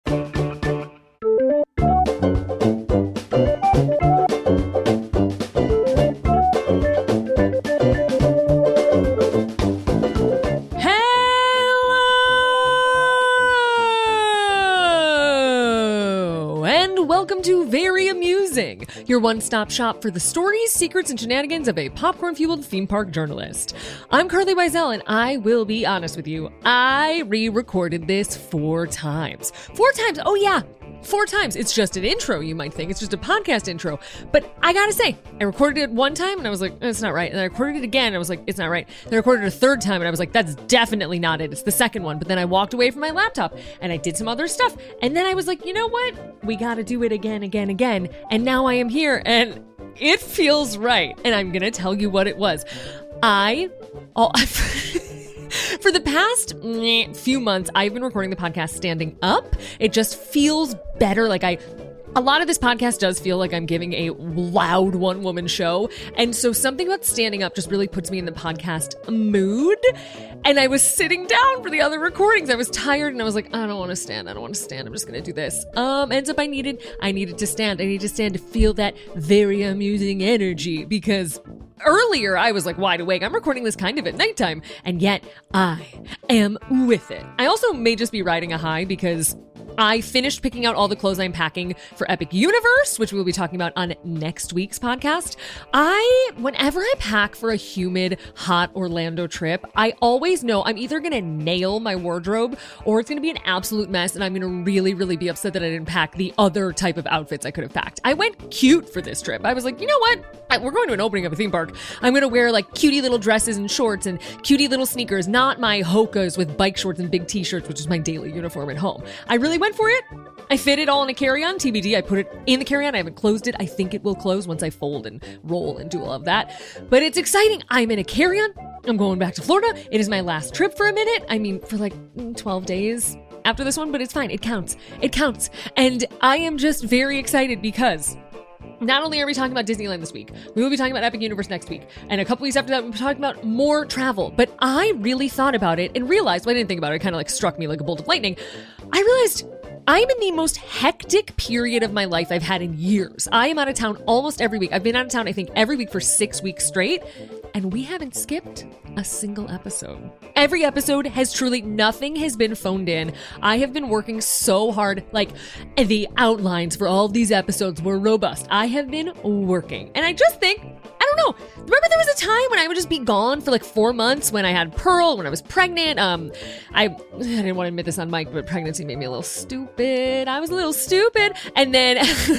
Welcome to Very Amusing, your one-stop shop for the stories, secrets, and shenanigans of a popcorn-fueled theme park journalist. I'm Carly Wiesel, and I will be honest with you, I re-recorded this 4 times. 4 times, oh yeah, 4 times. It's just an intro, you might think. It's just a podcast intro. But I gotta say, I recorded it 1 time, and I was like, it's not right. And I recorded it again, and I was like, it's not right. Then I recorded it a 3rd time, and I was like, that's definitely not it. It's the 2nd one. But then I walked away from my laptop, and I did some other stuff. And then I was like, you know what? We gotta do it again. And now I am here, and it feels right. And I'm gonna tell you what it was. For the past few months, I've been recording the podcast standing up. It just feels better. A lot of this podcast does feel like I'm giving a loud one-woman show. And so something about standing up just really puts me in the podcast mood. And I was sitting down for the other recordings. I was tired and I was like, I don't want to stand. I'm just going to do this. Ends up I needed to stand. I needed to stand to feel that very amusing energy because earlier I was like wide awake. I'm recording this kind of at nighttime and yet I am with it. I also may just be riding a high because I finished picking out all the clothes I'm packing for Epic Universe, which we'll be talking about on next week's podcast. Whenever I pack for a humid, hot Orlando trip, I always know I'm either going to nail my wardrobe or it's going to be an absolute mess and I'm going to really, really be upset that I didn't pack the other type of outfits I could have packed. I went cute for this trip. I was like, you know what? We're going to an opening of a theme park. I'm going to wear like cutie little dresses and shorts and cutie little sneakers, not my Hokas with bike shorts and big t-shirts, which is my daily uniform at home. I really went for it. I fit it all in a carry-on. TBD, I put it in the carry-on. I haven't closed it. I think it will close once I fold and roll and do all of that. But it's exciting. I'm in a carry-on. I'm going back to Florida. It is my last trip for a minute. I mean, for like 12 days after this one, but it's fine. It counts. It counts. And I am just very excited because not only are we talking about Disneyland this week, we will be talking about Epic Universe next week. And a couple weeks after that, we'll be talking about more travel. But I really thought about it and realized, well, I didn't think about it. It kind of like struck me like a bolt of lightning. I realized I'm in the most hectic period of my life I've had in years. I am out of town almost every week. I've been out of town, I think, every week for 6 weeks straight. And we haven't skipped a single episode. Every episode has truly, nothing has been phoned in. I have been working so hard. Like, the outlines for all of these episodes were robust. I have been working. And I just think, I don't know. Remember there was a time when I would just be gone for like 4 months when I had Pearl, when I was pregnant. I didn't want to admit this on mic, but pregnancy made me a little stupid. I was a little stupid. And then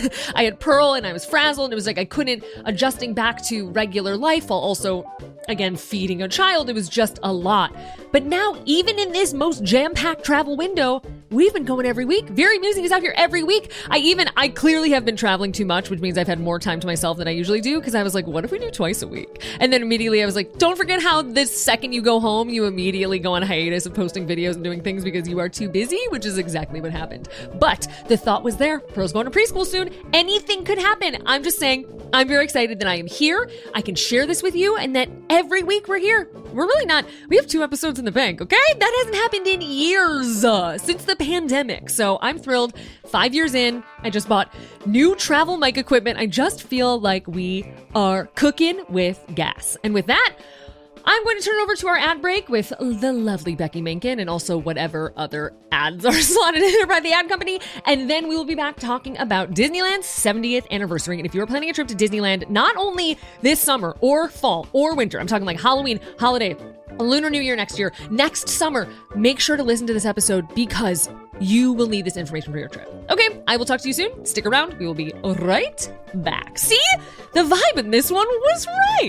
I had Pearl and I was frazzled. And it was like I couldn't adjusting back to regular life while also, again, feeding a child. It was just a lot. But now, even in this most jam-packed travel window, we've been going every week. Very Amusing is out here every week. I clearly have been traveling too much, which means I've had more time to myself than I usually do, because I was like, what if we do twice a week? And then immediately I was like, don't forget how the second you go home, you immediately go on hiatus of posting videos and doing things because you are too busy, which is exactly what happened. But the thought was there. Pearl's going to preschool soon. Anything could happen. I'm just saying, I'm very excited that I am here. I can share this with you, and that every week we're here. We're really not. We have 2 episodes in the bank, okay? That hasn't happened in years, since the pandemic. So I'm thrilled. 5 years in, I just bought new travel mic equipment. I just feel like we are cooking with gas. And with that, I'm going to turn it over to our ad break with the lovely Becky Menken and also whatever other ads are slotted in there by the ad company. And then we will be back talking about Disneyland's 70th anniversary. And if you're planning a trip to Disneyland, not only this summer or fall or winter, I'm talking like Halloween, holiday, Lunar New Year next year, next summer, make sure to listen to this episode because you will need this information for your trip. Okay, I will talk to you soon. Stick around. We will be right back. See? The vibe in this one was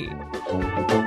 right.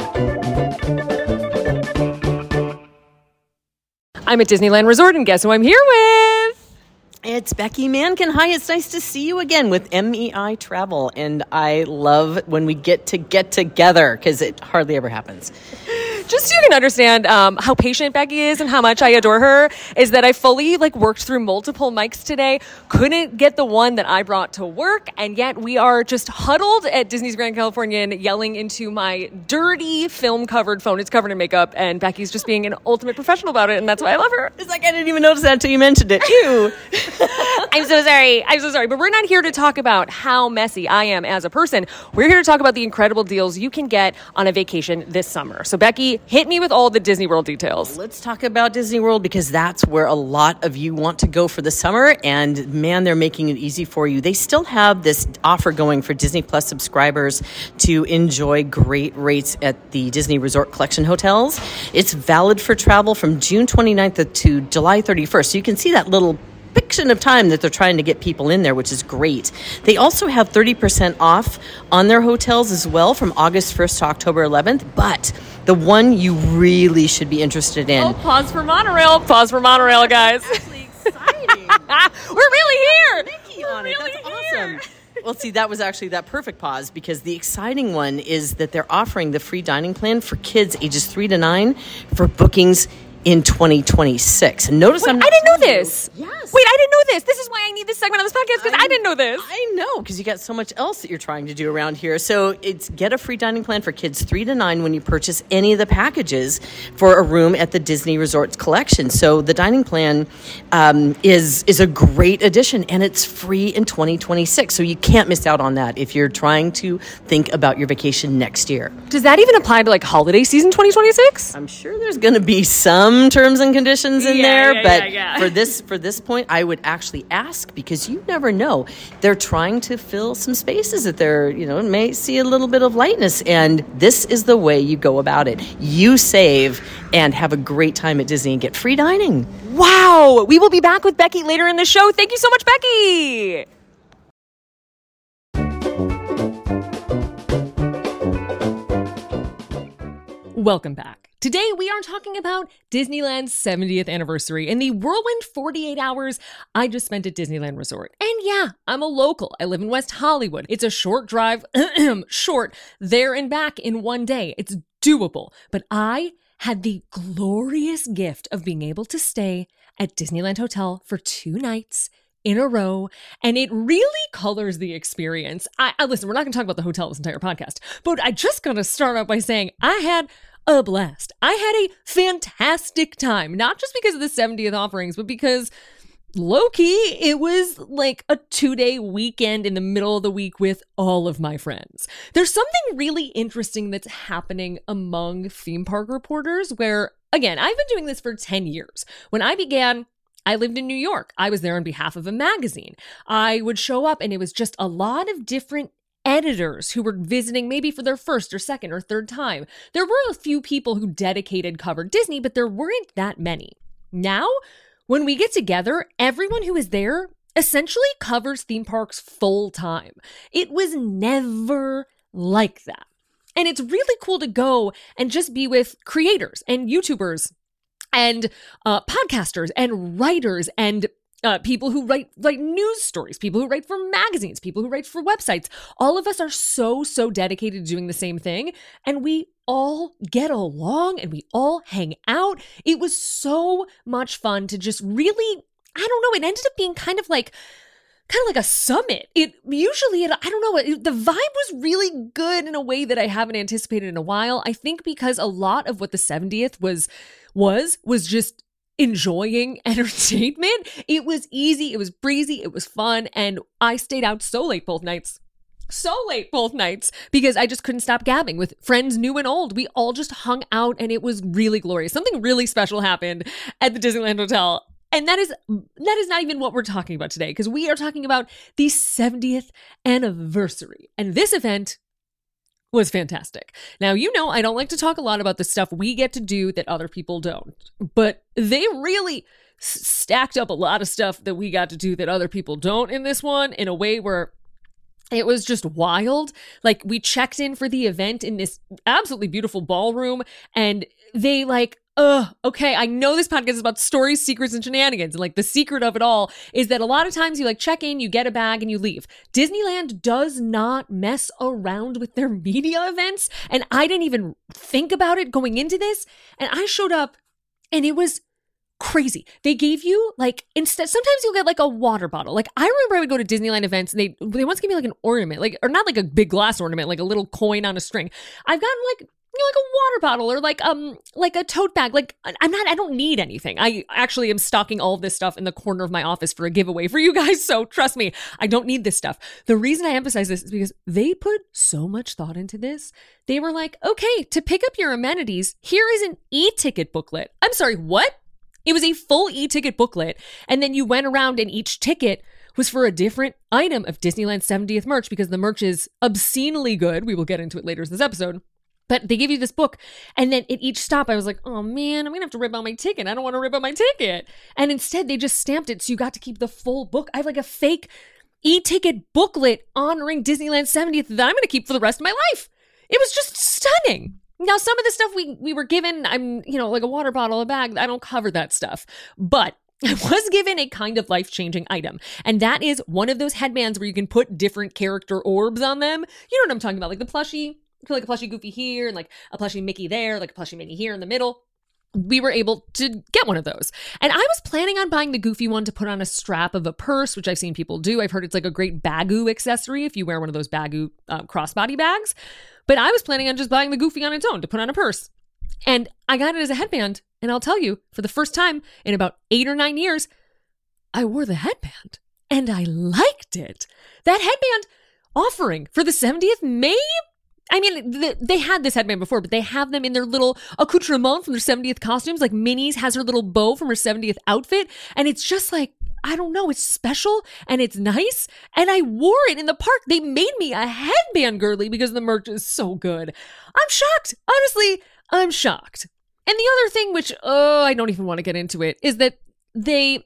I'm at Disneyland Resort, and guess who I'm here with? It's Becky Menken. Hi, it's nice to see you again with MEI Travel, and I love when we get together because it hardly ever happens. Just so you can understand how patient Becky is and how much I adore her, is that I fully worked through multiple mics today, couldn't get the one that I brought to work, and yet we are just huddled at Disney's Grand Californian yelling into my dirty film-covered phone. It's covered in makeup, and Becky's just being an ultimate professional about it, and that's why I love her. It's like I didn't even notice that until you mentioned it. Ew. I'm so sorry. But we're not here to talk about how messy I am as a person. We're here to talk about the incredible deals you can get on a vacation this summer. So Becky, hit me with all the Disney World details. Let's talk about Disney World because that's where a lot of you want to go for the summer. And man, they're making it easy for you. They still have this offer going for Disney Plus subscribers to enjoy great rates at the Disney Resort Collection hotels. It's valid for travel from June 29th to July 31st. So you can see that little fiction of time that they're trying to get people in there, which is great. They also have 30% off on their hotels as well from August 1st to October 11th. But the one you really should be interested in. Oh, pause for monorail, guys. That's actually exciting. We're really here. Mickey on it. That's awesome. Well, see, that was actually that perfect pause because the exciting one is that they're offering the free dining plan for kids ages 3 to 9 for bookings in 2026. And notice I didn't know this. Yes. Wait, I didn't know this. This is why I need this segment on this podcast because I didn't know this. I know, because you got so much else that you're trying to do around here. So it's get a free dining plan for kids 3 to 9 when you purchase any of the packages for a room at the Disney Resorts Collection. So the dining plan is a great addition, and it's free in 2026. So you can't miss out on that if you're trying to think about your vacation next year. Does that even apply to holiday season 2026? I'm sure there's going to be some terms and conditions in there, but for this point, I would actually ask because you never know. They're trying to fill some spaces that they're, may see a little bit of lightness, and this is the way you go about it. You save and have a great time at Disney and get free dining. Wow! We will be back with Becky later in the show. Thank you so much, Becky! Welcome back. Today, we are talking about Disneyland's 70th anniversary and the whirlwind 48 hours I just spent at Disneyland Resort. And yeah, I'm a local. I live in West Hollywood. It's a short drive, short, there and back in one day. It's doable. But I had the glorious gift of being able to stay at Disneyland Hotel for 2 nights in a row, and it really colors the experience. I listen, we're not going to talk about the hotel this entire podcast, but I just got to start out by saying I had a blast. I had a fantastic time, not just because of the 70th offerings, but because low-key, it was like a 2-day weekend in the middle of the week with all of my friends. There's something really interesting that's happening among theme park reporters where, again, I've been doing this for 10 years. When I began, I lived in New York. I was there on behalf of a magazine. I would show up and it was just a lot of different editors who were visiting maybe for their first or second or third time. There were a few people who dedicated covered Disney, but there weren't that many. Now, when we get together, everyone who is there essentially covers theme parks full time. It was never like that. And it's really cool to go and just be with creators and YouTubers and podcasters and writers and people who write news stories, people who write for magazines, people who write for websites. All of us are so dedicated to doing the same thing. And we all get along and we all hang out. It was so much fun to just really, I don't know, it ended up being kind of like a summit. The vibe was really good in a way that I haven't anticipated in a while. I think because a lot of what the 70th was just enjoying entertainment. It was easy, it was breezy, it was fun, and I stayed out so late both nights because I just couldn't stop gabbing with friends new and old. We all just hung out and it was really glorious. Something really special happened at the Disneyland Hotel. And that is not even what we're talking about today, because we are talking about the 70th anniversary. And this event was fantastic. Now, I don't like to talk a lot about the stuff we get to do that other people don't, but they really stacked up a lot of stuff that we got to do that other people don't in this one in a way where it was just wild. We checked in for the event in this absolutely beautiful ballroom, and they okay, I know this podcast is about stories, secrets, and shenanigans. And like the secret of it all is that a lot of times you like check in, you get a bag, and you leave. Disneyland does not mess around with their media events. And I didn't even think about it going into this. And I showed up and it was crazy. They gave you like, instead, sometimes you'll get like a water bottle. Like I remember I would go to Disneyland events and they once gave me like an ornament, like, or not like a big glass ornament, like a little coin on a string. I've gotten like, like a water bottle or like a tote bag. Like I don't need anything. I actually am stocking all of this stuff in the corner of my office for a giveaway for you guys. So trust me, I don't need this stuff. The reason I emphasize this is because they put so much thought into this. They were like, okay, to pick up your amenities, here is an e-ticket booklet. I'm sorry, what? It was a full e-ticket booklet. And then you went around and each ticket was for a different item of Disneyland 70th merch because the merch is obscenely good. We will get into it later in this episode. But they give you this book, and then at each stop, I was like, oh man, I'm gonna have to rip out my ticket. I don't want to rip out my ticket. And instead, they just stamped it, so you got to keep the full book. I have like a fake e-ticket booklet honoring Disneyland 70th that I'm gonna keep for the rest of my life. It was just stunning. Now, some of the stuff we were given, like a water bottle, a bag, I don't cover that stuff. But I was given a kind of life-changing item, and that is one of those headbands where you can put different character orbs on them. You know what I'm talking about, like the plushie. Like a plushie Goofy here and like a plushie Mickey there, like a plushie Minnie here in the middle. We were able to get one of those. And I was planning on buying the Goofy one to put on a strap of a purse, which I've seen people do. I've heard it's like a great Bagoo accessory if you wear one of those Bagoo crossbody bags. But I was planning on just buying the Goofy on its own to put on a purse. And I got it as a headband. And I'll tell you, for the first time in about 8 or 9 years, I wore the headband and I liked it. That headband offering for the 70th May. I mean, they had this headband before, but they have them in their little accoutrement from their 70th costumes. Like Minnie's has her little bow from her 70th outfit. And it's just like, I don't know, it's special and it's nice. And I wore it in the park. They made me a headband girly because the merch is so good. I'm shocked. Honestly, I'm shocked. And the other thing, which, I don't even want to get into it, is that they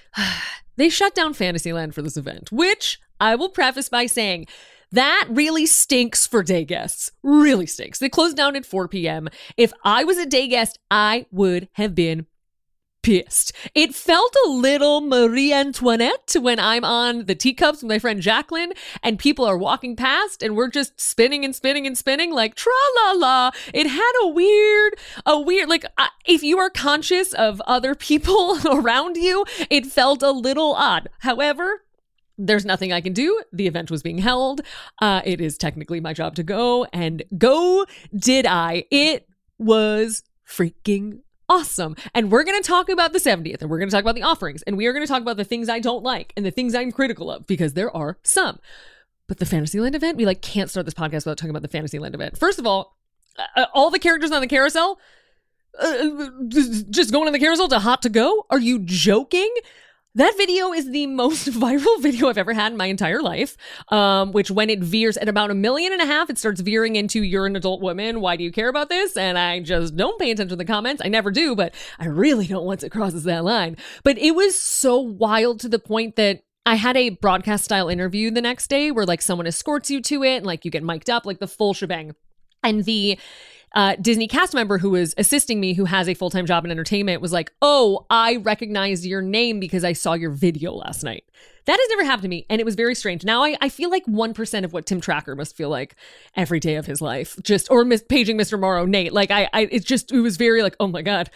shut down Fantasyland for this event, which I will preface by saying, that really stinks for day guests. Really stinks. They closed down at 4 p.m. If I was a day guest, I would have been pissed. It felt a little Marie Antoinette when I'm on the teacups with my friend Jacqueline and people are walking past and we're just spinning and spinning and spinning like tra-la-la. It had a weird, like if you are conscious of other people around you, it felt a little odd. However, there's nothing I can do. The event was being held. It is technically my job to go, and go did I. It was freaking awesome. And we're going to talk about the 70th, and we're going to talk about the offerings, and we are going to talk about the things I don't like and the things I'm critical of, because there are some. But the Fantasyland event, we can't start this podcast without talking about the Fantasyland event. First of all the characters on the carousel, just going on the carousel to Hot to Go? Are you joking? That video is the most viral video I've ever had in my entire life, which when it veers at about 1.5 million, it starts veering into "you're an adult woman, why do you care about this?" And I just don't pay attention to the comments. I never do, but I really don't once it crosses that line. But it was so wild to the point that I had a broadcast style interview the next day where someone escorts you to it and you get mic'd up, the full shebang. And the Disney cast member who was assisting me, who has a full-time job in entertainment, was like, "Oh, I recognize your name because I saw your video last night." That has never happened to me, and it was very strange. Now I feel like 1% of what Tim Tracker must feel like every day of his life, or paging Mr. Morrow, Nate. It was very oh my God,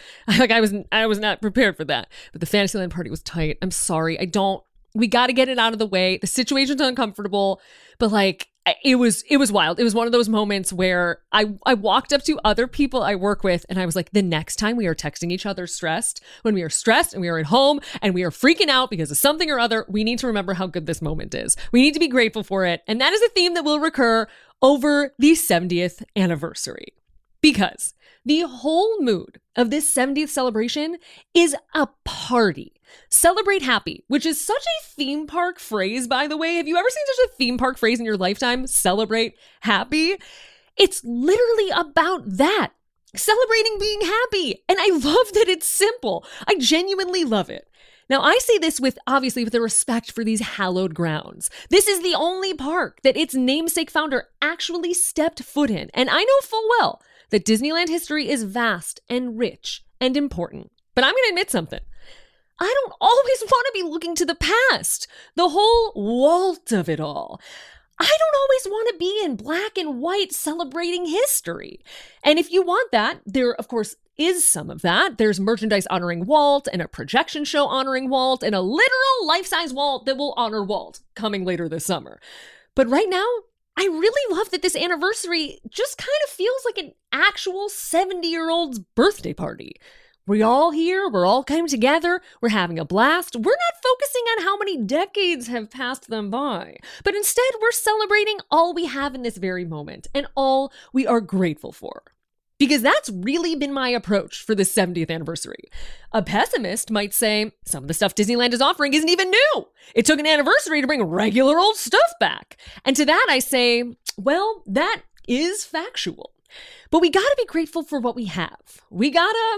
I was not prepared for that. But the Fantasyland party was tight. I'm sorry, we got to get it out of the way. The situation's uncomfortable, but it was wild. It was one of those moments where I walked up to other people I work with and I was like, the next time we are texting each other stressed, when we are stressed and we are at home and we are freaking out because of something or other, we need to remember how good this moment is. We need to be grateful for it. And that is a theme that will recur over the 70th anniversary. Because the whole mood of this 70th celebration is a party. Celebrate happy, which is such a theme park phrase, by the way. Have you ever seen such a theme park phrase in your lifetime? Celebrate happy. It's literally about that. Celebrating being happy. And I love that it's simple. I genuinely love it. Now, I say this with a respect for these hallowed grounds. This is the only park that its namesake founder actually stepped foot in. And I know full well that Disneyland history is vast and rich and important. But I'm going to admit something. I don't always want to be looking to the past, the whole Walt of it all. I don't always want to be in black and white celebrating history. And if you want that, there, of course, is some of that. There's merchandise honoring Walt and a projection show honoring Walt and a literal life-size Walt that will honor Walt coming later this summer. But right now, I really love that this anniversary just kind of feels like an actual 70-year-old's birthday party. We're all here, we're all coming together, we're having a blast. We're not focusing on how many decades have passed them by, but instead we're celebrating all we have in this very moment and all we are grateful for. Because that's really been my approach for this 70th anniversary. A pessimist might say, some of the stuff Disneyland is offering isn't even new. It took an anniversary to bring regular old stuff back. And to that I say, well, that is factual. But we gotta be grateful for what we have. We gotta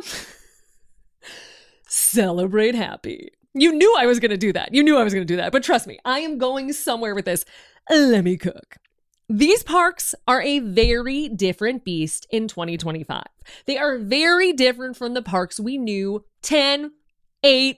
celebrate happy. You knew I was gonna do that. But trust me, I am going somewhere with this. Let me cook. These parks are a very different beast in 2025. They are very different from the parks we knew 10, 8,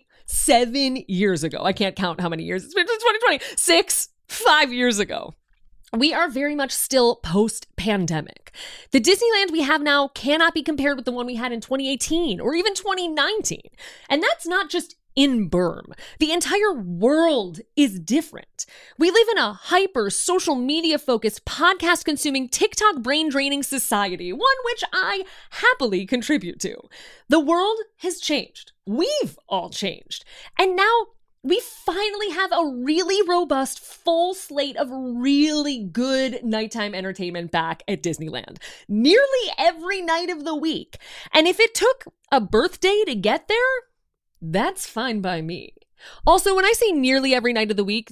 7 years ago. I can't count how many years. It's been 2020. 6, 5 years ago. We are very much still post-pandemic. The Disneyland we have now cannot be compared with the one we had in 2018 or even 2019. And that's not just in Burm. The entire world is different. We live in a hyper social media focused, podcast consuming, TikTok brain draining society, one which I happily contribute to. The world has changed. We've all changed. And now we finally have a really robust, full slate of really good nighttime entertainment back at Disneyland. Nearly every night of the week. And if it took a birthday to get there, that's fine by me. Also, when I say nearly every night of the week,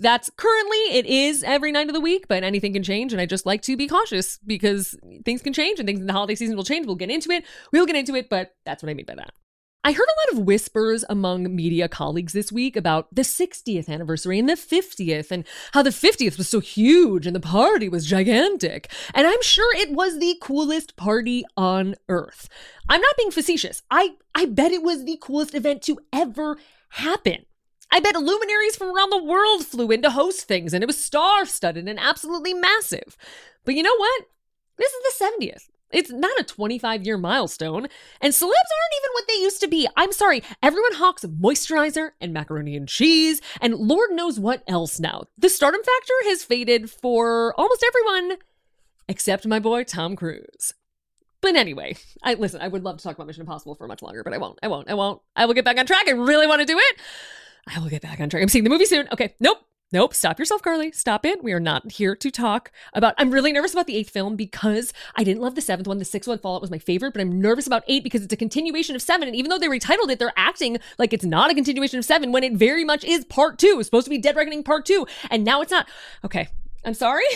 it is every night of the week, but anything can change, and I just like to be cautious because things can change and things in the holiday season will change. We'll get into it, but that's what I mean by that. I heard a lot of whispers among media colleagues this week about the 60th anniversary and the 50th and how the 50th was so huge and the party was gigantic. And I'm sure it was the coolest party on earth. I'm not being facetious. I bet it was the coolest event to ever happen. I bet luminaries from around the world flew in to host things and it was star-studded and absolutely massive. But you know what? This is the 70th. It's not a 25-year milestone, and celebs aren't even what they used to be. I'm sorry, everyone hawks moisturizer and macaroni and cheese, and Lord knows what else now. The stardom factor has faded for almost everyone, except my boy Tom Cruise. But anyway, I would love to talk about Mission Impossible for much longer, but I won't. I will get back on track. I really want to do it. I will get back on track. I'm seeing the movie soon. Okay, nope. Stop yourself, Carly. Stop it. We are not here to talk about... I'm really nervous about the 8th film because I didn't love the 7th one. The 6th one, Fallout, was my favorite, but I'm nervous about 8 because it's a continuation of 7. And even though they retitled it, they're acting like it's not a continuation of 7 when it very much is part 2. It's supposed to be Dead Reckoning part 2. And now it's not. Okay. I'm sorry.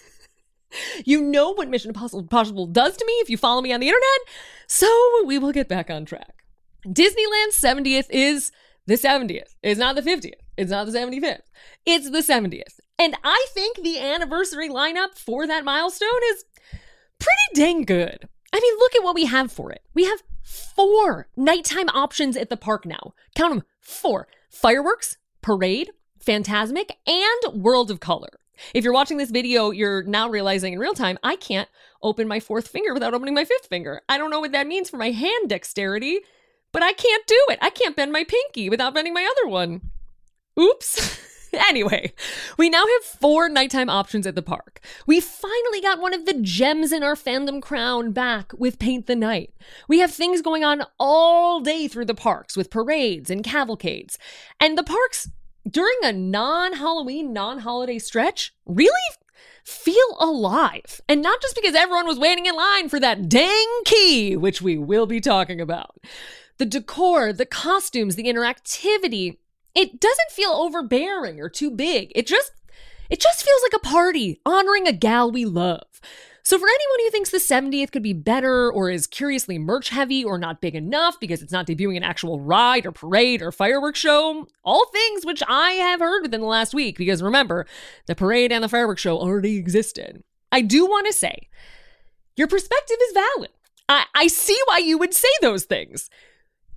You know what Mission Impossible does to me if you follow me on the internet. So we will get back on track. Disneyland's 70th is the 70th. It's not the 50th. It's not the 75th. It's the 70th. And I think the anniversary lineup for that milestone is pretty dang good. I mean, look at what we have for it. We have 4 nighttime options at the park now. Count them, 4. Fireworks, Parade, Fantasmic, and World of Color. If you're watching this video, you're now realizing in real time, I can't open my 4th finger without opening my 5th finger. I don't know what that means for my hand dexterity, but I can't do it. I can't bend my pinky without bending my other one. Oops. Anyway, we now have 4 nighttime options at the park. We finally got one of the gems in our fandom crown back with Paint the Night. We have things going on all day through the parks with parades and cavalcades. And the parks, during a non-Halloween, non-holiday stretch, really feel alive. And not just because everyone was waiting in line for that dang key, which we will be talking about. The decor, the costumes, the interactivity, it doesn't feel overbearing or too big. It just feels like a party honoring a gal we love. So for anyone who thinks the 70th could be better or is curiously merch heavy or not big enough because it's not debuting an actual ride or parade or fireworks show, all things which I have heard within the last week, because remember, the parade and the fireworks show already existed. I do want to say, your perspective is valid. I see why you would say those things.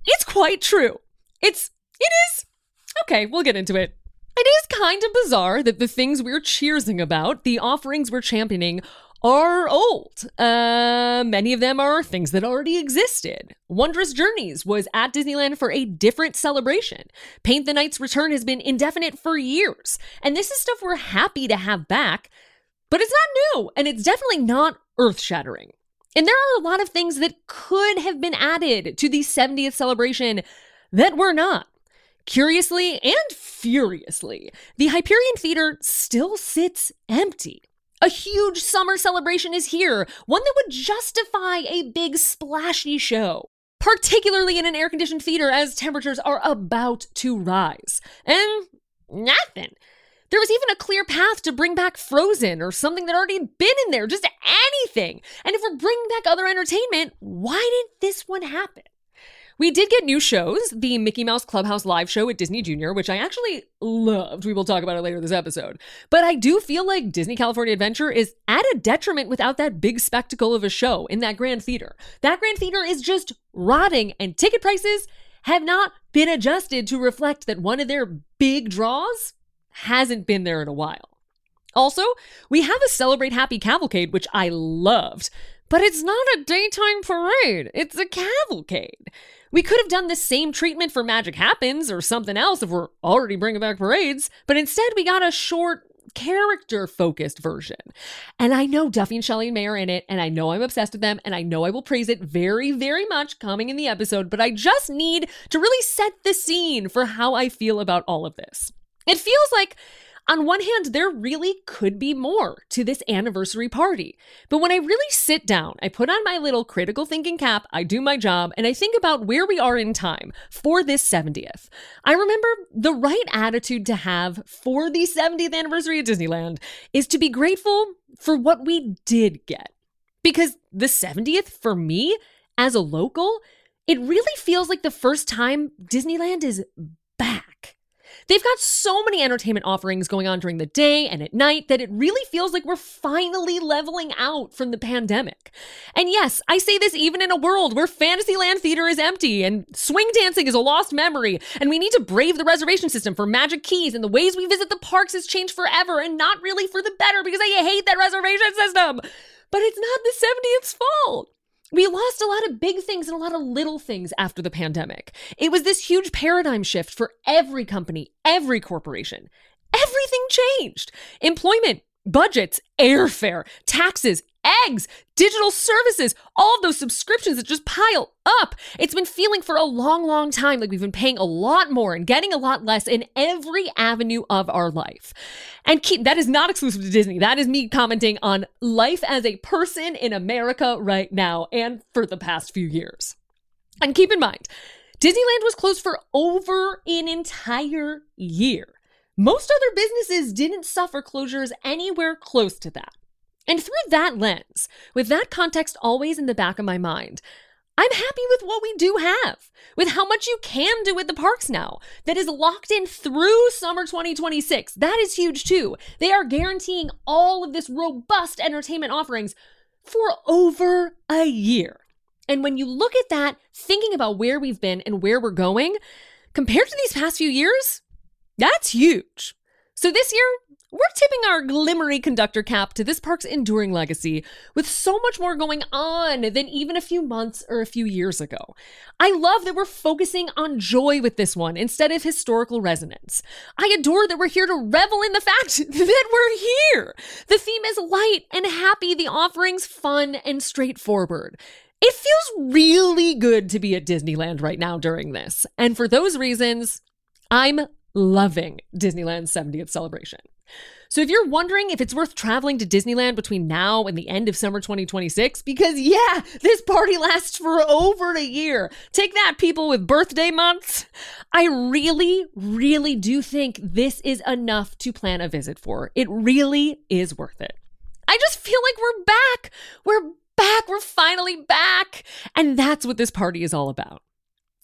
It's quite true. It is. Okay, we'll get into it. It is kind of bizarre that the things we're cheersing about, the offerings we're championing, are old. Many of them are things that already existed. Wondrous Journeys was at Disneyland for a different celebration. Paint the Night's return has been indefinite for years. And this is stuff we're happy to have back, but it's not new, and it's definitely not earth-shattering. And there are a lot of things that could have been added to the 70th celebration that were not. Curiously and furiously, the Hyperion Theater still sits empty. A huge summer celebration is here, one that would justify a big splashy show, particularly in an air-conditioned theater as temperatures are about to rise. And nothing. There was even a clear path to bring back Frozen or something that already had been in there, just anything. And if we're bringing back other entertainment, why didn't this one happen? We did get new shows, the Mickey Mouse Clubhouse live show at Disney Junior, which I actually loved. We will talk about it later this episode. But I do feel like Disney California Adventure is at a detriment without that big spectacle of a show in that Grand Theater. That Grand Theater is just rotting, and ticket prices have not been adjusted to reflect that one of their big draws hasn't been there in a while. Also, we have a Celebrate Happy Cavalcade, which I loved, but it's not a daytime parade. It's a cavalcade. We could have done the same treatment for Magic Happens or something else if we're already bringing back parades, but instead we got a short, character-focused version. And I know Duffy and Shelley and May are in it, and I know I'm obsessed with them, and I know I will praise it very, very much coming in the episode, but I just need to really set the scene for how I feel about all of this. It feels like, on one hand, there really could be more to this anniversary party. But when I really sit down, I put on my little critical thinking cap, I do my job, and I think about where we are in time for this 70th. I remember the right attitude to have for the 70th anniversary of Disneyland is to be grateful for what we did get. Because the 70th, for me, as a local, it really feels like the first time Disneyland is back. They've got so many entertainment offerings going on during the day and at night that it really feels like we're finally leveling out from the pandemic. And yes, I say this even in a world where Fantasyland Theater is empty and swing dancing is a lost memory, and we need to brave the reservation system for Magic Keys, and the ways we visit the parks has changed forever and not really for the better because I hate that reservation system. But it's not the 70th's fault. We lost a lot of big things and a lot of little things after the pandemic. It was this huge paradigm shift for every company, every corporation. Everything changed. Employment, budgets, airfare, taxes, eggs, digital services, all of those subscriptions that just pile up. It's been feeling for a long, long time like we've been paying a lot more and getting a lot less in every avenue of our life. And that is not exclusive to Disney. That is me commenting on life as a person in America right now and for the past few years. And keep in mind, Disneyland was closed for over an entire year. Most other businesses didn't suffer closures anywhere close to that. And through that lens, with that context always in the back of my mind, I'm happy with what we do have, with how much you can do at the parks now that is locked in through summer 2026. That is huge too. They are guaranteeing all of this robust entertainment offerings for over a year. And when you look at that, thinking about where we've been and where we're going, compared to these past few years, that's huge. So this year, we're tipping our glimmery conductor cap to this park's enduring legacy with so much more going on than even a few months or a few years ago. I love that we're focusing on joy with this one instead of historical resonance. I adore that we're here to revel in the fact that we're here. The theme is light and happy, the offerings fun and straightforward. It feels really good to be at Disneyland right now during this. And for those reasons, I'm loving Disneyland's 70th celebration. So if you're wondering if it's worth traveling to Disneyland between now and the end of summer 2026, because yeah, this party lasts for over a year. Take that, people with birthday months. I really, really do think this is enough to plan a visit for. It really is worth it. I just feel like we're back. We're back. We're finally back. And that's what this party is all about.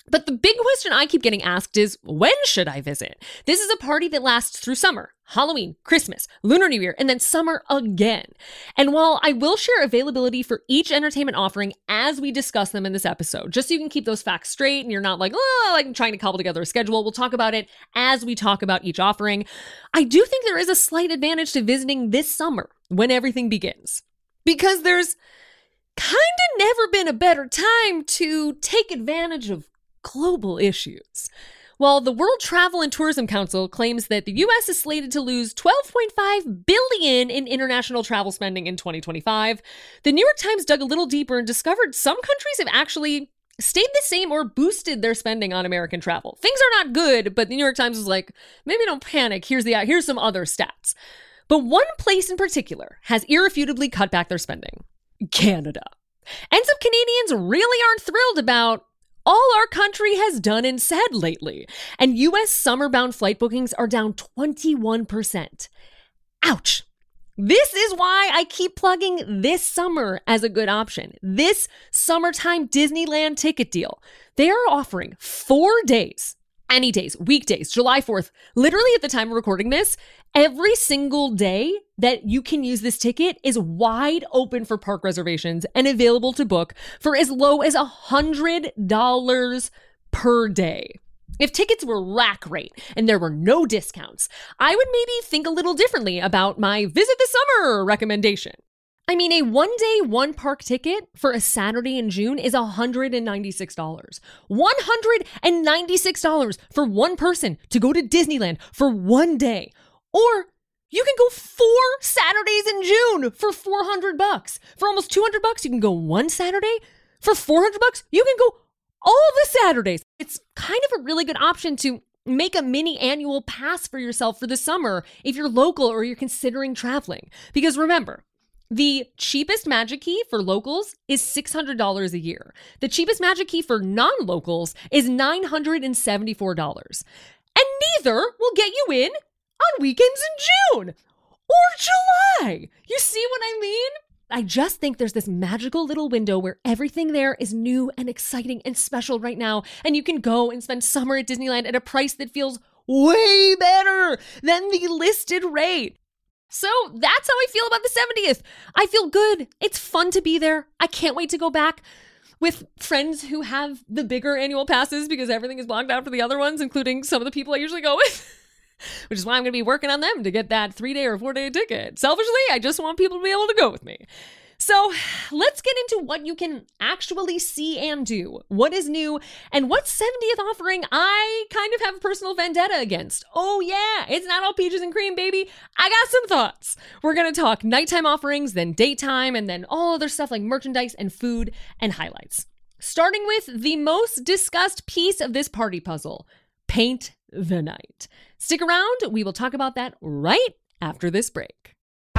But the big question I keep getting asked is, when should I visit? This is a party that lasts through summer, Halloween, Christmas, Lunar New Year, and then summer again. And while I will share availability for each entertainment offering as we discuss them in this episode, just so you can keep those facts straight and you're not like trying to cobble together a schedule, we'll talk about it as we talk about each offering. I do think there is a slight advantage to visiting this summer when everything begins, because there's kind of never been a better time to take advantage of global issues. While the World Travel and Tourism Council claims that the US is slated to lose $12.5 billion in international travel spending in 2025, the New York Times dug a little deeper and discovered some countries have actually stayed the same or boosted their spending on American travel. Things are not good, but the New York Times was like, maybe don't panic. Here's some other stats. But one place in particular has irrefutably cut back their spending: Canada. And some Canadians really aren't thrilled about all our country has done and said lately. And US summer-bound flight bookings are down 21%. Ouch. This is why I keep plugging this summer as a good option. This summertime Disneyland ticket deal. They are offering 4 days, any days, weekdays, July 4th, literally at the time of recording this, every single day that you can use this ticket is wide open for park reservations and available to book for as low as $100 per day. If tickets were rack rate and there were no discounts, I would maybe think a little differently about my visit this summer recommendation. I mean, a one-day, one-park ticket for a Saturday in June is $196. $196 for one person to go to Disneyland for one day. Or you can go 4 Saturdays in June for $400. For almost $200, you can go one Saturday. For $400, you can go all the Saturdays. It's kind of a really good option to make a mini annual pass for yourself for the summer if you're local or you're considering traveling. Because remember, the cheapest Magic Key for locals is $600 a year. The cheapest Magic Key for non-locals is $974. And neither will get you in on weekends in June or July. You see what I mean? I just think there's this magical little window where everything there is new and exciting and special right now, and you can go and spend summer at Disneyland at a price that feels way better than the listed rate. So that's how I feel about the 70th. I feel good. It's fun to be there. I can't wait to go back with friends who have the bigger annual passes because everything is blocked out for the other ones, including some of the people I usually go with. Which is why I'm going to be working on them to get that 3-day or 4-day ticket. Selfishly, I just want people to be able to go with me. So let's get into what you can actually see and do, what is new, and what 70th offering I kind of have a personal vendetta against. Oh yeah, it's not all peaches and cream, baby. I got some thoughts. We're going to talk nighttime offerings, then daytime, and then all other stuff like merchandise and food and highlights. Starting with the most discussed piece of this party puzzle, Paint the Night. Stick around, we will talk about that right after this break.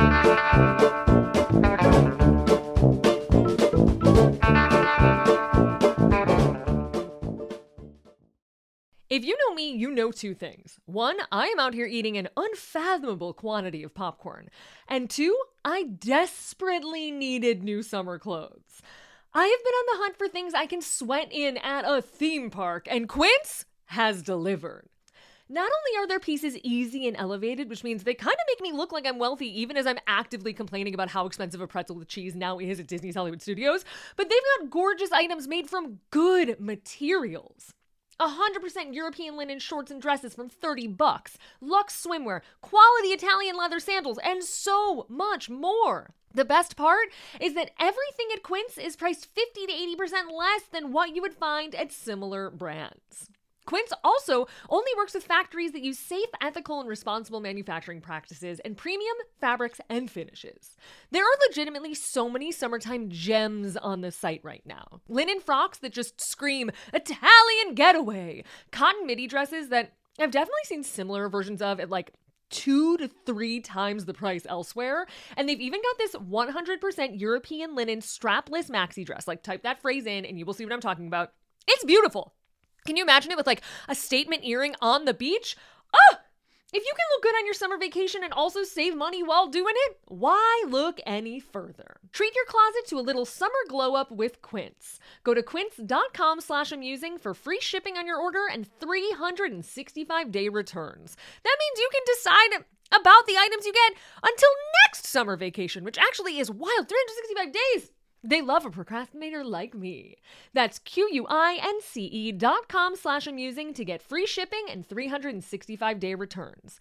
If you know me, you know 2 things. 1, I am out here eating an unfathomable quantity of popcorn. And 2, I desperately needed new summer clothes. I have been on the hunt for things I can sweat in at a theme park, and Quince has delivered. Not only are their pieces easy and elevated, which means they kind of make me look like I'm wealthy even as I'm actively complaining about how expensive a pretzel with cheese now is at Disney's Hollywood Studios, but they've got gorgeous items made from good materials. 100% European linen shorts and dresses from $30, luxe swimwear, quality Italian leather sandals, and so much more. The best part is that everything at Quince is priced 50 to 80% less than what you would find at similar brands. Quince also only works with factories that use safe, ethical, and responsible manufacturing practices and premium fabrics and finishes. There are legitimately so many summertime gems on the site right now. Linen frocks that just scream Italian getaway. Cotton midi dresses that I've definitely seen similar versions of at like 2 to 3 times the price elsewhere. And they've even got this 100% European linen strapless maxi dress. Like, type that phrase in and you will see what I'm talking about. It's beautiful. Can you imagine it with like a statement earring on the beach? Oh, If you can look good on your summer vacation and also save money while doing it, why look any further? Treat your closet to a little summer glow up with Quince. Go to quince.com/amusing for free shipping on your order and 365-day returns. That means you can decide about the items you get until next summer vacation, which actually is wild, 365 days. They love a procrastinator like me. That's QUINCE.com/amusing to get free shipping and 365-day returns.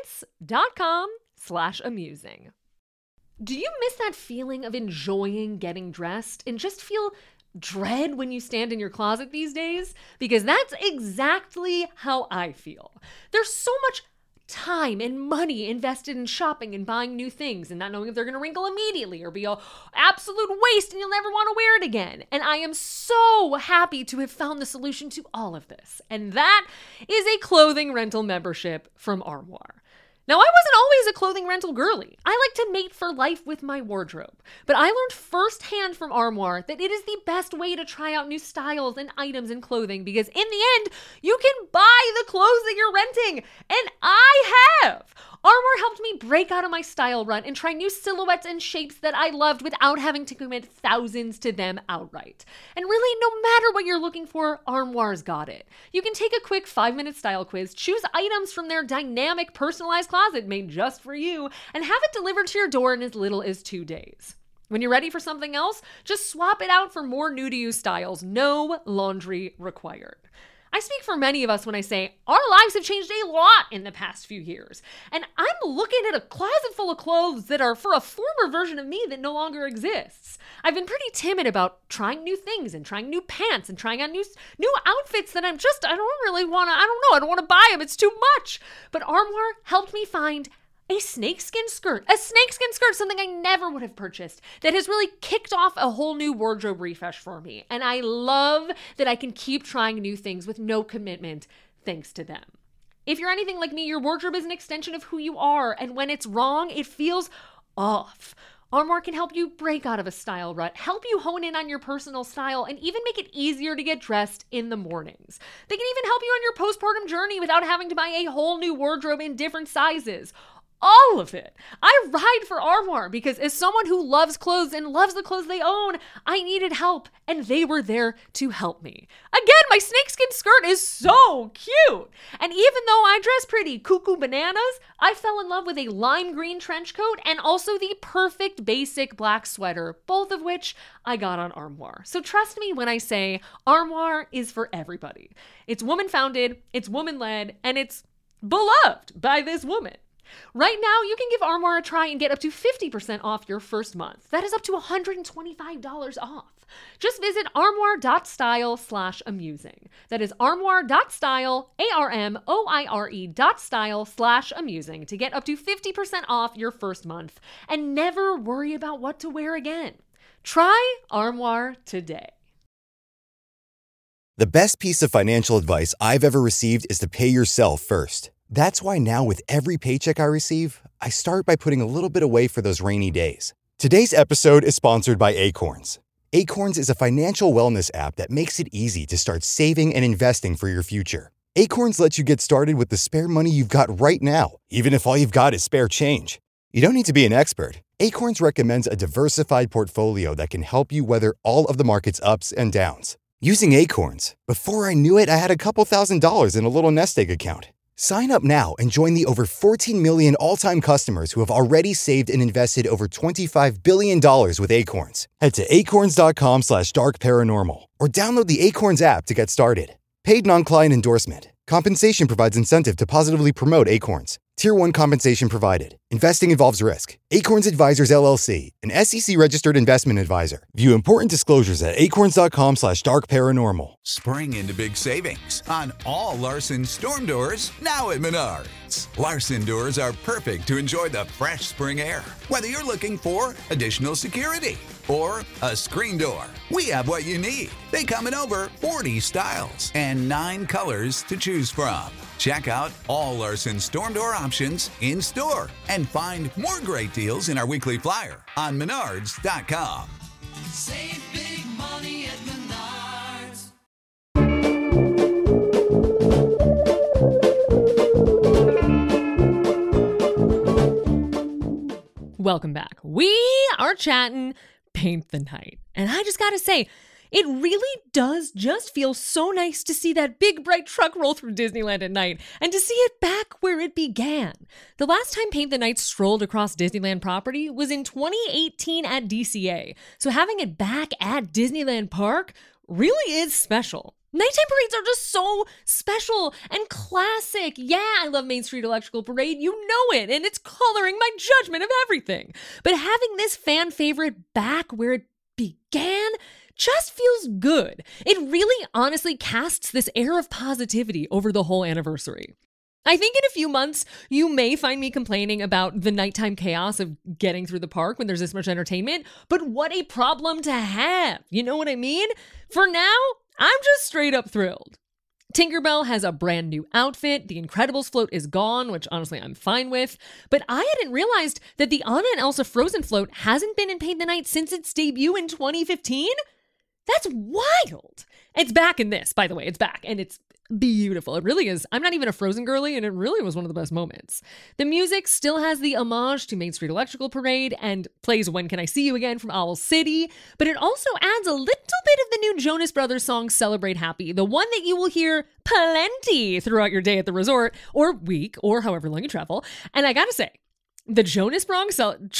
Quince.com/amusing. Do you miss that feeling of enjoying getting dressed and just feel dread when you stand in your closet these days? Because that's exactly how I feel. There's so much time and money invested in shopping and buying new things and not knowing if they're going to wrinkle immediately or be an absolute waste and you'll never want to wear it again. And I am so happy to have found the solution to all of this. And that is a clothing rental membership from Armoire. Now, I wasn't always a clothing rental girly. I like to mate for life with my wardrobe. But I learned firsthand from Armoire that it is the best way to try out new styles and items in clothing because in the end, you can buy the clothes that you're renting. And I have. Armoire helped me break out of my style rut and try new silhouettes and shapes that I loved without having to commit thousands to them outright. And really, no matter what you're looking for, Armoire's got it. You can take a quick 5-minute style quiz, choose items from their dynamic, personalized closet made just for you, and have it delivered to your door in as little as 2 days. When you're ready for something else, just swap it out for more new-to-you styles. No laundry required. I speak for many of us when I say our lives have changed a lot in the past few years. And I'm looking at a closet full of clothes that are for a former version of me that no longer exists. I've been pretty timid about trying new things and trying new pants and trying on new outfits that I don't want to buy them. It's too much. But Armoire helped me find a snakeskin skirt, something I never would have purchased, that has really kicked off a whole new wardrobe refresh for me. And I love that I can keep trying new things with no commitment thanks to them. If you're anything like me, your wardrobe is an extension of who you are, and when it's wrong, it feels off. Armoire can help you break out of a style rut, help you hone in on your personal style, and even make it easier to get dressed in the mornings. They can even help you on your postpartum journey without having to buy a whole new wardrobe in different sizes. All of it. I ride for Armoire because as someone who loves clothes and loves the clothes they own, I needed help and they were there to help me. Again, my snakeskin skirt is so cute. And even though I dress pretty cuckoo bananas, I fell in love with a lime green trench coat and also the perfect basic black sweater, both of which I got on Armoire. So trust me when I say Armoire is for everybody. It's woman-founded, it's woman-led, and it's beloved by this woman. Right now, you can give Armoire a try and get up to 50% off your first month. That is up to $125 off. Just visit armoire.style/amusing. That is armoire.style, ARMOIRE.style/amusing to get up to 50% off your first month and never worry about what to wear again. Try Armoire today. The best piece of financial advice I've ever received is to pay yourself first. That's why now with every paycheck I receive, I start by putting a little bit away for those rainy days. Today's episode is sponsored by Acorns. Acorns is a financial wellness app that makes it easy to start saving and investing for your future. Acorns lets you get started with the spare money you've got right now, even if all you've got is spare change. You don't need to be an expert. Acorns recommends a diversified portfolio that can help you weather all of the market's ups and downs. Using Acorns, before I knew it, I had a couple $1,000s in a little nest egg account. Sign up now and join the over 14 million all-time customers who have already saved and invested over $25 billion with Acorns. Head to acorns.com/darkparanormal or download the Acorns app to get started. Paid non-client endorsement. Compensation provides incentive to positively promote Acorns. Tier 1 compensation provided. Investing involves risk. Acorns Advisors, LLC, an SEC-registered investment advisor. View important disclosures at acorns.com/darkparanormal. Spring into big savings on all Larson storm doors now at Menards. Larson doors are perfect to enjoy the fresh spring air. Whether you're looking for additional security or a screen door, we have what you need. They come in over 40 styles and 9 colors to choose from. Check out all Larson storm door options in store and find more great deals in our weekly flyer on Menards.com. Save big money at Menards. Welcome back. We are chatting Paint the Night. And I just gotta say, it really does just feel so nice to see that big bright truck roll through Disneyland at night and to see it back where it began. The last time Paint the Night strolled across Disneyland property was in 2018 at DCA. So having it back at Disneyland Park really is special. Nighttime parades are just so special and classic. Yeah, I love Main Street Electrical Parade. You know it, and it's coloring my judgment of everything. But having this fan favorite back where it began just feels good. It really honestly casts this air of positivity over the whole anniversary. I think in a few months, you may find me complaining about the nighttime chaos of getting through the park when there's this much entertainment, but what a problem to have. You know what I mean? For now, I'm just straight up thrilled. Tinkerbell has a brand new outfit. The Incredibles float is gone, which honestly I'm fine with. But I hadn't realized that the Anna and Elsa Frozen float hasn't been in Paint the Night since its debut in 2015. That's wild. It's back in this, by the way. It's back, and it's beautiful. It really is. I'm not even a Frozen girly, and it really was one of the best moments. The music still has the homage to Main Street Electrical Parade and plays When Can I See You Again from Owl City, but it also adds a little bit of the new Jonas Brothers song Celebrate Happy, the one that you will hear plenty throughout your day at the resort, or week, or however long you travel. And I gotta say, the Jonas Brothers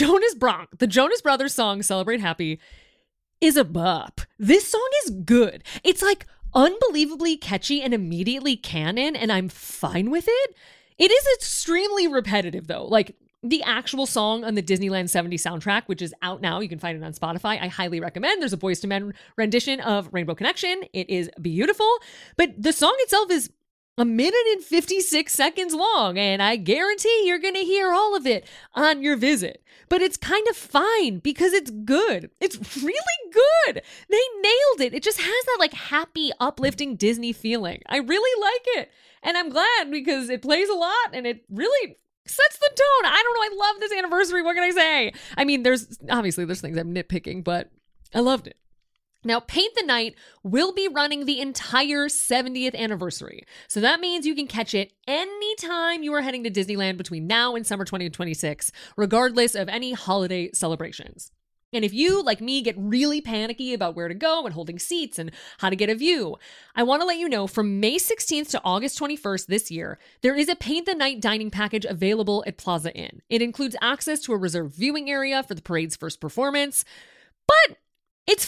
song Celebrate Happy is a bop. This song is good. It's like unbelievably catchy and immediately canon, and I'm fine with it. It is extremely repetitive though. Like the actual song on the Disneyland 70s soundtrack, which is out now, you can find it on Spotify. I highly recommend. There's a Boyz II Men rendition of Rainbow Connection. It is beautiful, but the song itself is 1 minute and 56 seconds long, and I guarantee you're going to hear all of it on your visit. But it's kind of fine because it's good. It's really good. They nailed it. It just has that like happy, uplifting Disney feeling. I really like it. And I'm glad because it plays a lot and it really sets the tone. I don't know. I love this anniversary. What can I say? I mean, there's things I'm nitpicking, but I loved it. Now, Paint the Night will be running the entire 70th anniversary. So that means you can catch it anytime you are heading to Disneyland between now and summer 2026, regardless of any holiday celebrations. And if you, like me, get really panicky about where to go and holding seats and how to get a view, I want to let you know from May 16th to August 21st this year, there is a Paint the Night dining package available at Plaza Inn. It includes access to a reserved viewing area for the parade's first performance, but it's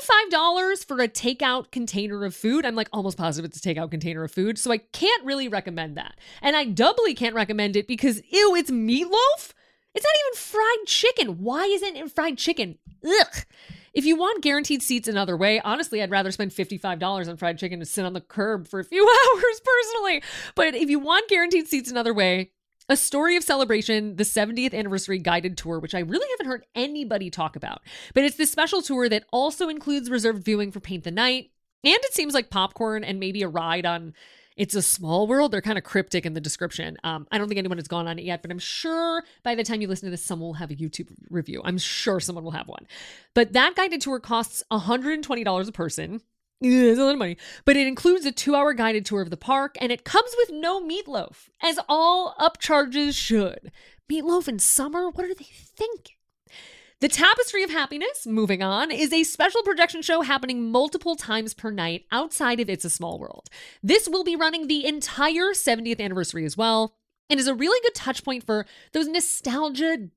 $55 for a takeout container of food. I'm like almost positive it's a takeout container of food, so I can't really recommend that. And I doubly can't recommend it because, ew, it's meatloaf? It's not even fried chicken. Why isn't it fried chicken? Ugh. If you want guaranteed seats another way, honestly, I'd rather spend $55 on fried chicken and sit on the curb for a few hours personally. But if you want guaranteed seats another way, A Story of Celebration, the 70th anniversary guided tour, which I really haven't heard anybody talk about. But it's this special tour that also includes reserved viewing for Paint the Night. And it seems like popcorn and maybe a ride on It's a Small World. They're kind of cryptic in the description. I don't think anyone has gone on it yet, but I'm sure by the time you listen to this, someone will have a YouTube review. I'm sure someone will have one. But that guided tour costs $120 a person. It's a lot of money, but it includes a 2-hour guided tour of the park, and it comes with no meatloaf, as all upcharges should. Meatloaf in summer? What are they thinking? The Tapestry of Happiness, moving on, is a special projection show happening multiple times per night outside of It's a Small World. This will be running the entire 70th anniversary as well, and is a really good touch point for those nostalgic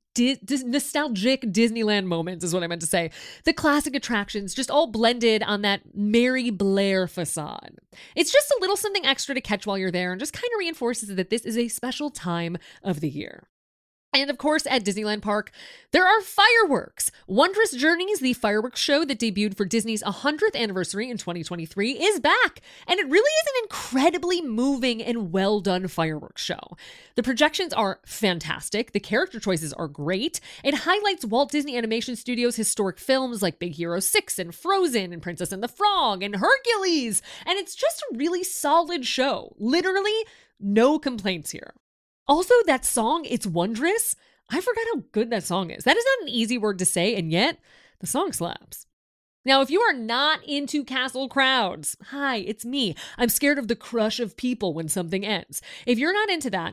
Disneyland moments is what I meant to say. The classic attractions just all blended on that Mary Blair facade. It's just a little something extra to catch while you're there and just kind of reinforces that this is a special time of the year. And of course, at Disneyland Park, there are fireworks. Wondrous Journeys, the fireworks show that debuted for Disney's 100th anniversary in 2023, is back. And it really is an incredibly moving and well-done fireworks show. The projections are fantastic. The character choices are great. It highlights Walt Disney Animation Studios' historic films like Big Hero 6 and Frozen and Princess and the Frog and Hercules. And it's just a really solid show. Literally, no complaints here. Also, that song, It's Wondrous, I forgot how good that song is. That is not an easy word to say, and yet the song slaps. Now, if you are not into castle crowds, hi, it's me. I'm scared of the crush of people when something ends. If you're not into that,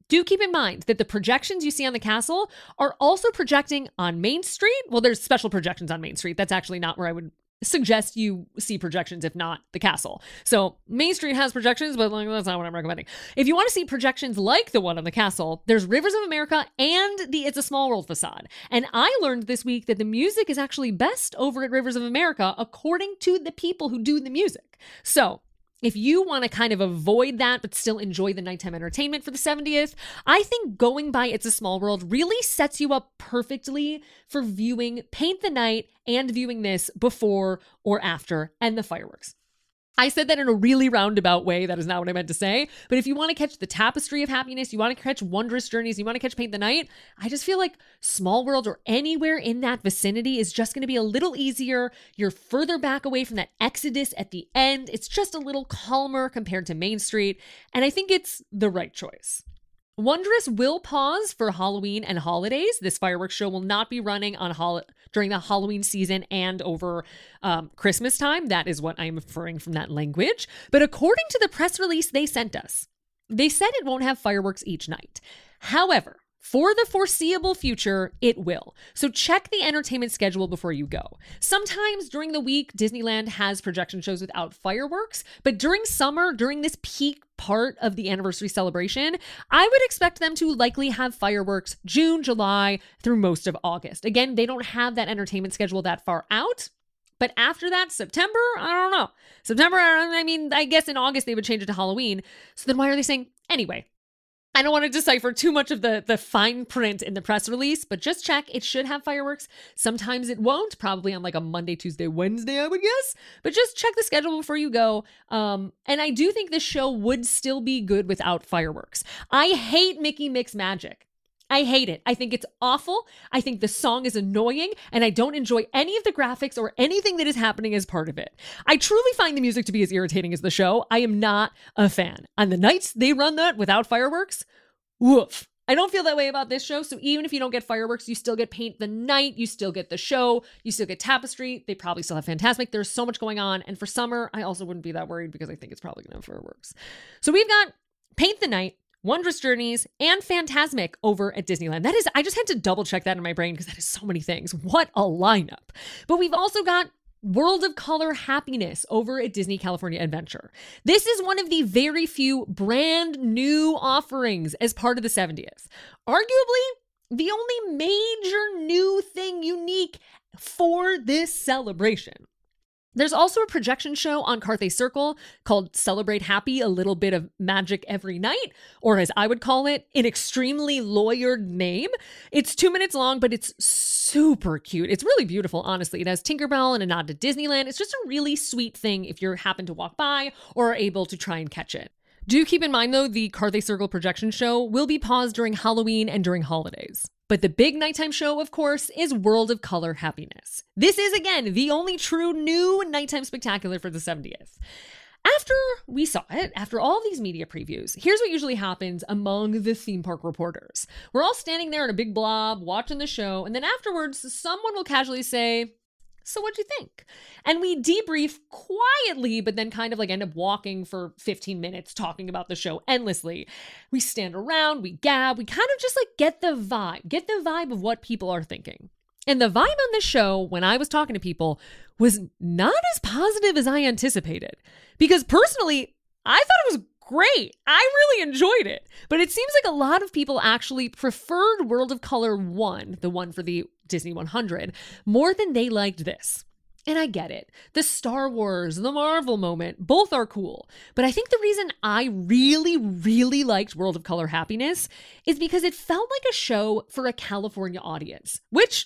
Do keep in mind that the projections you see on the castle are also projecting on Main Street. Well, there's special projections on Main Street. That's actually not where I would suggest you see projections, if not the castle. So Main Street has projections, but that's not what I'm recommending. If you want to see projections like the one on the castle, there's Rivers of America and the It's a Small World facade. And I learned this week that the music is actually best over at Rivers of America, according to the people who do the music. So if you want to kind of avoid that but still enjoy the nighttime entertainment for the 70th, I think going by It's a Small World really sets you up perfectly for viewing Paint the Night and viewing this before or after and the fireworks. I said that in a really roundabout way. That is not what I meant to say. But if you want to catch the Tapestry of Happiness, you want to catch Wondrous Journeys, you want to catch Paint the Night, I just feel like Small World or anywhere in that vicinity is just going to be a little easier. You're further back away from that exodus at the end. It's just a little calmer compared to Main Street. And I think it's the right choice. Wondrous will pause for Halloween and holidays. This fireworks show will not be running on during the Halloween season and over Christmas time. That is what I'm inferring from that language. But according to the press release they sent us, they said it won't have fireworks each night. However, for the foreseeable future, it will. So check the entertainment schedule before you go. Sometimes during the week, Disneyland has projection shows without fireworks, but during summer, during this peak part of the anniversary celebration, I would expect them to likely have fireworks June, July, through most of August. Again, they don't have that entertainment schedule that far out. But after that, September, I don't know. September, I mean, I guess in August they would change it to Halloween. So then why are they saying, anyway, I don't want to decipher too much of the fine print in the press release, but just check. It should have fireworks. Sometimes it won't, probably on like a Monday, Tuesday, Wednesday, I would guess. But just check the schedule before you go. And I do think this show would still be good without fireworks. I hate Mickey Mix Magic. I hate it. I think it's awful. I think the song is annoying, and I don't enjoy any of the graphics or anything that is happening as part of it. I truly find the music to be as irritating as the show. I am not a fan. On the nights they run that without fireworks, woof. I don't feel that way about this show. So even if you don't get fireworks, you still get Paint the Night, you still get the show, you still get Tapestry. They probably still have Fantasmic. There's so much going on. And for summer, I also wouldn't be that worried because I think it's probably going to have fireworks. So we've got Paint the Night, Wondrous Journeys, and Fantasmic over at Disneyland. That is, I just had to double check that in my brain because that is so many things. What a lineup. But we've also got World of Color Happiness over at Disney California Adventure. This is one of the very few brand new offerings as part of the 70th. Arguably, the only major new thing unique for this celebration. There's also a projection show on Carthay Circle called Celebrate Happy, a little bit of magic every night, or as I would call it, an extremely lawyered name. It's 2 minutes long, but it's super cute. It's really beautiful, honestly. It has Tinkerbell and a nod to Disneyland. It's just a really sweet thing if you happen to walk by or are able to try and catch it. Do keep in mind, though, the Carthay Circle projection show will be paused during Halloween and during holidays. But the big nighttime show, of course, is World of Color Happiness. This is, again, the only true new nighttime spectacular for the 70th. After we saw it, after all these media previews, here's what usually happens among the theme park reporters. We're all standing there in a big blob, watching the show, and then afterwards, someone will casually say, "So what'd you think?" And we debrief quietly, but then kind of like end up walking for 15 minutes talking about the show endlessly. We stand around, we gab, we kind of just like get the vibe of what people are thinking. And the vibe on this show, when I was talking to people, was not as positive as I anticipated. Because personally, I thought it was great. I really enjoyed it. But it seems like a lot of people actually preferred World of Color 1, the one for the Disney 100, more than they liked this. And I get it. The Star Wars, the Marvel moment, both are cool. But I think the reason I really, really liked World of Color Happiness is because it felt like a show for a California audience, which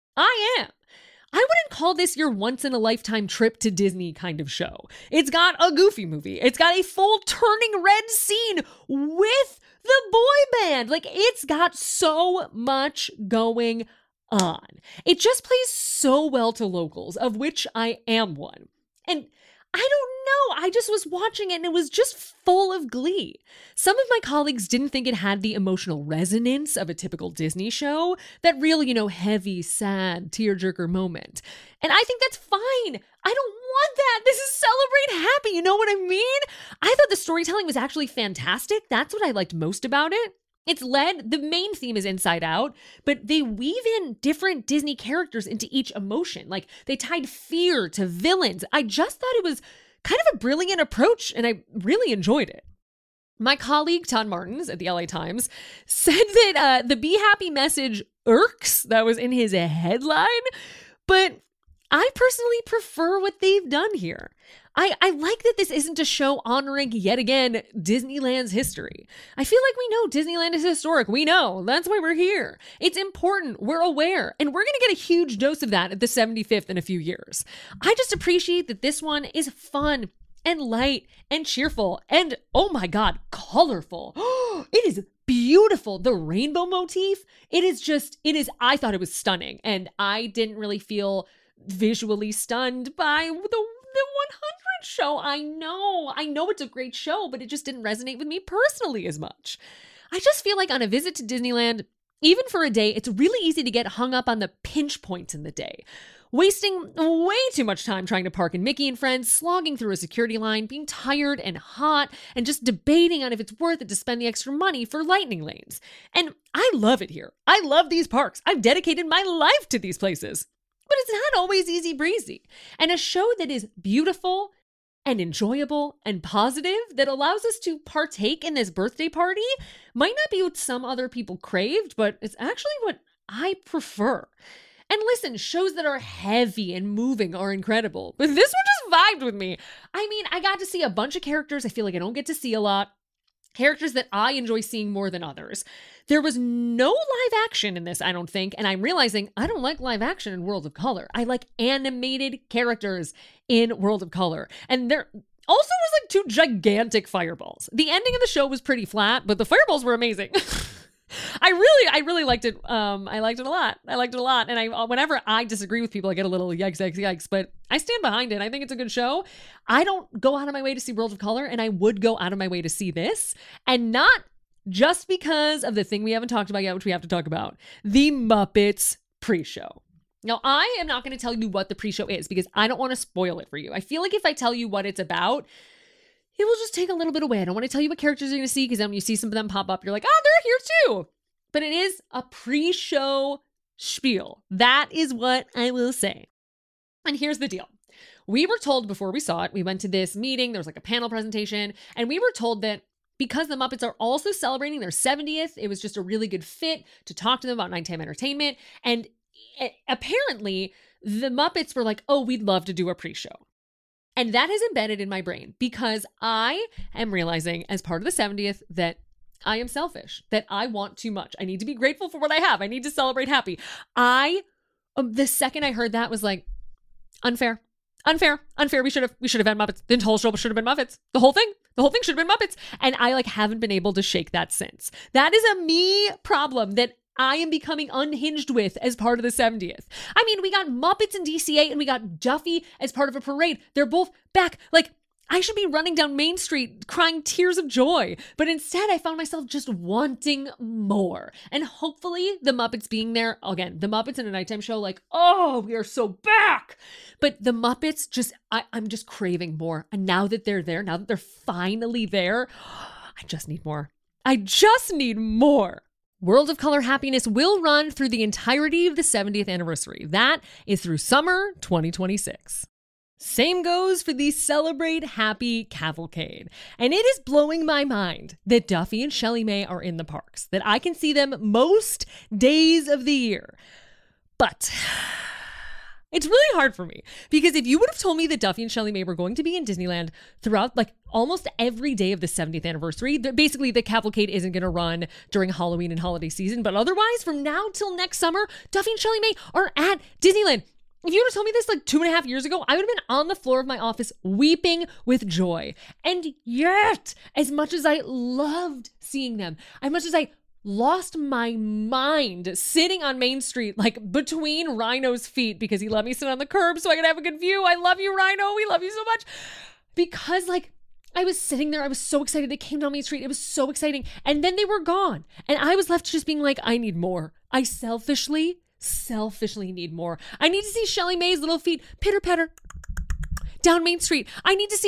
I am. I wouldn't call this your once-in-a-lifetime trip to Disney kind of show. It's got a Goofy movie. It's got a full turning red scene with the boy band. Like, it's got so much going on. It just plays so well to locals, of which I am one. And I don't know, I just was watching it and it was just full of glee. Some of my colleagues didn't think it had the emotional resonance of a typical Disney show, that real, heavy, sad, tearjerker moment. And I think that's fine. I don't want that. This is Celebrate Happy, you know what I mean? I thought the storytelling was actually fantastic. That's what I liked most about it. The main theme is Inside Out, but they weave in different Disney characters into each emotion. Like they tied fear to villains. I just thought it was kind of a brilliant approach, and I really enjoyed it. My colleague, Todd Martins at the LA Times, said that the Be Happy message irks that was in his headline, but I personally prefer what they've done here. I like that this isn't a show honoring, yet again, Disneyland's history. I feel like we know Disneyland is historic. We know. That's why we're here. It's important. We're aware. And we're going to get a huge dose of that at the 75th in a few years. I just appreciate that this one is fun and light and cheerful and, oh my God, colorful. It is beautiful. The rainbow motif, I thought it was stunning. And I didn't really feel visually stunned by the 100 show. I know it's a great show, but it just didn't resonate with me personally as much. I just feel like on a visit to Disneyland, even for a day, it's really easy to get hung up on the pinch points in the day. Wasting way too much time trying to park in Mickey and Friends, slogging through a security line, being tired and hot, and just debating on if it's worth it to spend the extra money for lightning lanes. And I love it here. I love these parks. I've dedicated my life to these places. But it's not always easy breezy. And a show that is beautiful and enjoyable and positive that allows us to partake in this birthday party might not be what some other people craved, but it's actually what I prefer. And listen, shows that are heavy and moving are incredible, but this one just vibed with me. I mean, I got to see a bunch of characters I feel like I don't get to see a lot. Characters that I enjoy seeing more than others. There was no live action in this, I don't think, and I'm realizing I don't like live action in World of Color. I like animated characters in World of Color. And there also was like 2 gigantic fireballs. The ending of the show was pretty flat, but the fireballs were amazing. I really liked it. I liked it a lot. And whenever I disagree with people, I get a little yikes, but I stand behind it. I think it's a good show. I don't go out of my way to see World of Color, and I would go out of my way to see this, and not just because of the thing we haven't talked about yet, which we have to talk about, the Muppets pre-show. Now, I am not going to tell you what the pre-show is because I don't want to spoil it for you. I feel like if I tell you what it's about, it will just take a little bit away. I don't want to tell you what characters you're going to see because then when you see some of them pop up, you're like, oh, they're here too. But it is a pre-show spiel. That is what I will say. And here's the deal. We were told before we saw it, we went to this meeting, there was like a panel presentation, and we were told that because the Muppets are also celebrating their 70th, it was just a really good fit to talk to them about nighttime entertainment. And apparently, the Muppets were like, oh, we'd love to do a pre-show. And that is embedded in my brain because I am realizing as part of the 70th that I am selfish, that I want too much. I need to be grateful for what I have. I need to celebrate happy. The second I heard that was like, unfair. We should have had Muppets. The whole show should have been Muppets. The whole thing should have been Muppets. And I haven't been able to shake that since. That is a me problem that I am becoming unhinged with as part of the 70th. I mean, we got Muppets in DCA and we got Duffy as part of a parade. They're both back. I should be running down Main Street crying tears of joy. But instead, I found myself just wanting more. And hopefully the Muppets being there, again, the Muppets in a nighttime show, oh, we are so back. But the Muppets I'm just craving more. And now that they're there, now that they're finally there, I just need more. World of Color Happiness will run through the entirety of the 70th anniversary. That is through summer 2026. Same goes for the Celebrate Happy Cavalcade. And it is blowing my mind that Duffy and Shelly May are in the parks, that I can see them most days of the year. But it's really hard for me because if you would have told me that Duffy and Shelly May were going to be in Disneyland throughout almost every day of the 70th anniversary, basically the cavalcade isn't going to run during Halloween and holiday season, but otherwise from now till next summer, Duffy and Shelly May are at Disneyland. If you would have told me this 2.5 years ago, I would have been on the floor of my office weeping with joy. And yet, as much as I loved seeing them, as much as I lost my mind sitting on Main Street, between Rhino's feet because he let me sit on the curb so I could have a good view. I love you, Rhino. We love you so much. Because I was sitting there. I was so excited. They came down Main Street. It was so exciting. And then they were gone. And I was left just being I need more. I selfishly need more. I need to see Shelly May's little feet pitter patter down Main Street. I need to see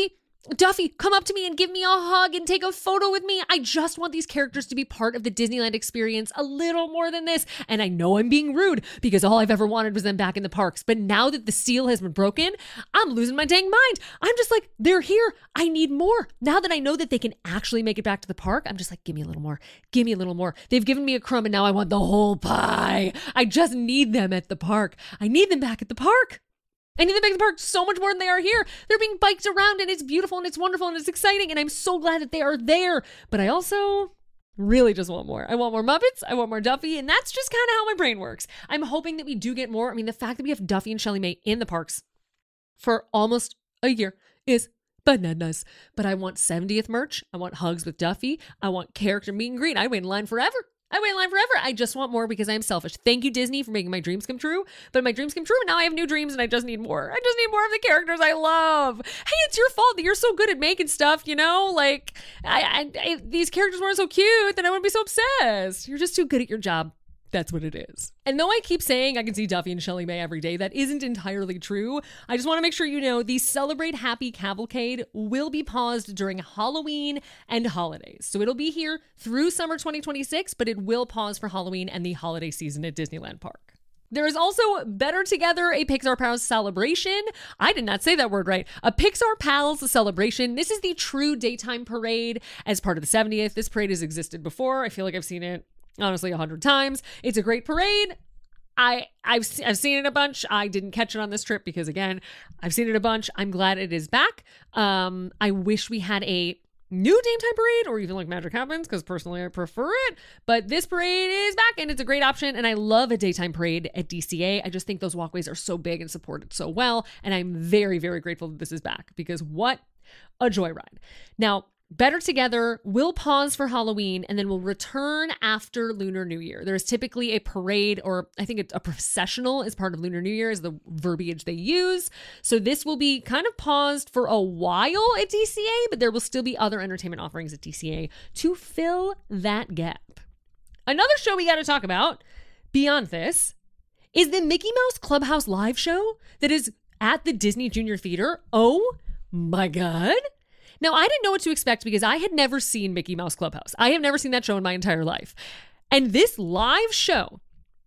Duffy, come up to me and give me a hug and take a photo with me. I just want these characters to be part of the Disneyland experience a little more than this. And I know I'm being rude because all I've ever wanted was them back in the parks. But now that the seal has been broken, I'm losing my dang mind. I'm just like, they're here. I need more. Now that I know that they can actually make it back to the park, I'm just like, give me a little more. Give me a little more. They've given me a crumb and now I want the whole pie. I just need them at the park. I need them back at the park. I need them back at the park so much more than they are here. They're being biked around and it's beautiful and it's wonderful and it's exciting and I'm so glad that they are there. But I also really just want more. I want more Muppets. I want more Duffy. And that's just kind of how my brain works. I'm hoping that we do get more. I mean, the fact that we have Duffy and Shelley Mae in the parks for almost a year is bananas. But I want 70th merch. I want hugs with Duffy. I want character meet and greet. I wait in line forever. I just want more because I am selfish. Thank you, Disney, for making my dreams come true. But my dreams come true, and now I have new dreams, and I just need more. I just need more of the characters I love. Hey, it's your fault that you're so good at making stuff, you know? Like, these characters weren't so cute, then I wouldn't be so obsessed. You're just too good at your job. That's what it is. And though I keep saying I can see Duffy and Shelley Mae every day, that isn't entirely true. I just want to make sure you know the Celebrate Happy Cavalcade will be paused during Halloween and holidays. So it'll be here through summer 2026, but it will pause for Halloween and the holiday season at Disneyland Park. There is also Better Together, a Pixar Pals celebration. I did not say that word right. A Pixar Pals celebration. This is the true daytime parade as part of the 70th. This parade has existed before. I feel like I've seen it honestly 100 times. It's a great parade. I've seen it a bunch. I didn't catch it on this trip because, again, I've seen it a bunch. I'm glad it is back. I wish we had a new daytime parade or even like Magic Happens because personally I prefer it. But this parade is back and it's a great option. And I love a daytime parade at DCA. I just think those walkways are so big and supported so well. And I'm very, very grateful that this is back because what a joyride. Now, Better Together will pause for Halloween and then will return after Lunar New Year. There's typically a parade, or I think it's a processional as part of Lunar New Year is the verbiage they use. So this will be kind of paused for a while at DCA, but there will still be other entertainment offerings at DCA to fill that gap. Another show we got to talk about beyond this is the Mickey Mouse Clubhouse live show that is at the Disney Junior Theater. Oh my God. Now, I didn't know what to expect because I had never seen Mickey Mouse Clubhouse. I have never seen that show in my entire life. And this live show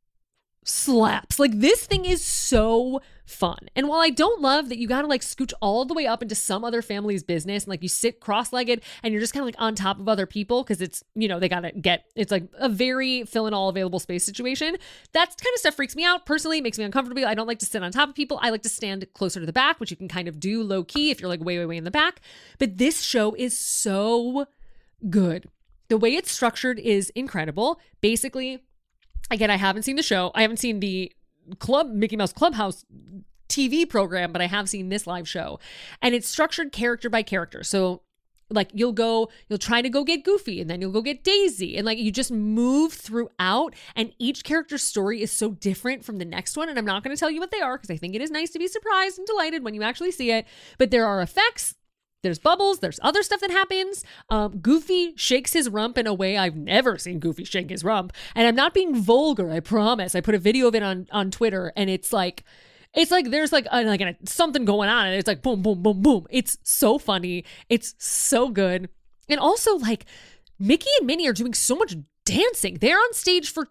slaps. Like, this thing is so fun. And while I don't love that you got to like scooch all the way up into some other family's business and like you sit cross-legged and you're just kind of like on top of other people because it's, you know, they got to get, it's like a very fill in all available space situation. That kind of stuff freaks me out. Personally, it makes me uncomfortable. I don't like to sit on top of people. I like to stand closer to the back, which you can kind of do low key if you're like way, way, way in the back. But this show is so good. The way it's structured is incredible. Basically, again, I haven't seen the show. I haven't seen the Mickey Mouse Clubhouse TV program, but I have seen this live show. And it's structured character by character. So like you'll try to go get Goofy and then you'll go get Daisy. And like you just move throughout and each character's story is so different from the next one. And I'm not going to tell you what they are because I think it is nice to be surprised and delighted when you actually see it. But there are effects. There's bubbles. There's other stuff that happens. Goofy shakes his rump in a way I've never seen Goofy shake his rump. And I'm not being vulgar, I promise. I put a video of it on Twitter and it's like there's like something going on and it's like boom, boom, boom, boom. It's so funny. It's so good. And also like Mickey and Minnie are doing so much dancing. They're on stage for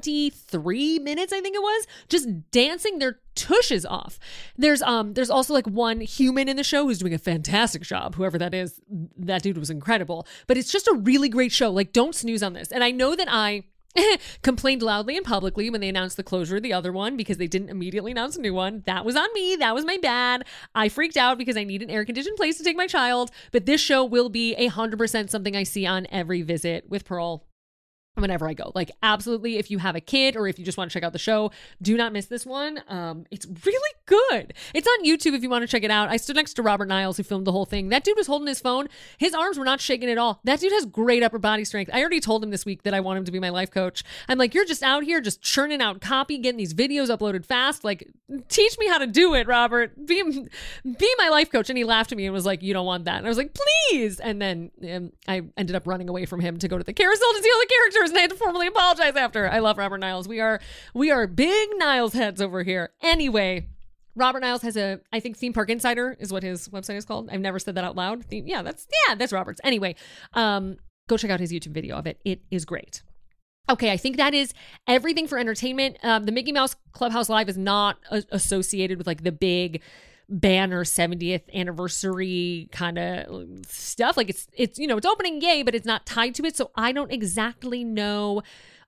23 minutes, I think it was, just dancing their tushes off. There's also like one human in the show who's doing a fantastic job. Whoever that is, that dude was incredible. But it's just a really great show. Like, don't snooze on this. And I know that I complained loudly and publicly when they announced the closure of the other one because they didn't immediately announce a new one. That was on me. That was my bad. I freaked out because I need an air-conditioned place to take my child. But this show will be 100% something I see on every visit with Pearl whenever I go. Like, absolutely, if you have a kid or if you just want to check out the show, do not miss this one. It's really good. It's on YouTube if you want to check it out. I stood next to Robert Niles, who filmed the whole thing. That dude was holding his phone. His arms were not shaking at all. That dude has great upper body strength. I already told him this week that I want him to be my life coach. I'm like, you're just out here just churning out copy, getting these videos uploaded fast. Like, teach me how to do it, Robert. Be my life coach. And he laughed at me and was like, you don't want that. And I was like, please. And then I ended up running away from him to go to the carousel to see all the characters. And I had to formally apologize after. I love Robert Niles. We are big Niles heads over here. Anyway, Robert Niles has I think Theme Park Insider is what his website is called. I've never said that out loud. That's Robert's. Anyway, go check out his YouTube video of it. It is great. Okay, I think that is everything for entertainment. The Mickey Mouse Clubhouse Live is not associated with like the big banner 70th anniversary kind of stuff. Like it's it's opening, yay, but it's not tied to it. So I don't exactly know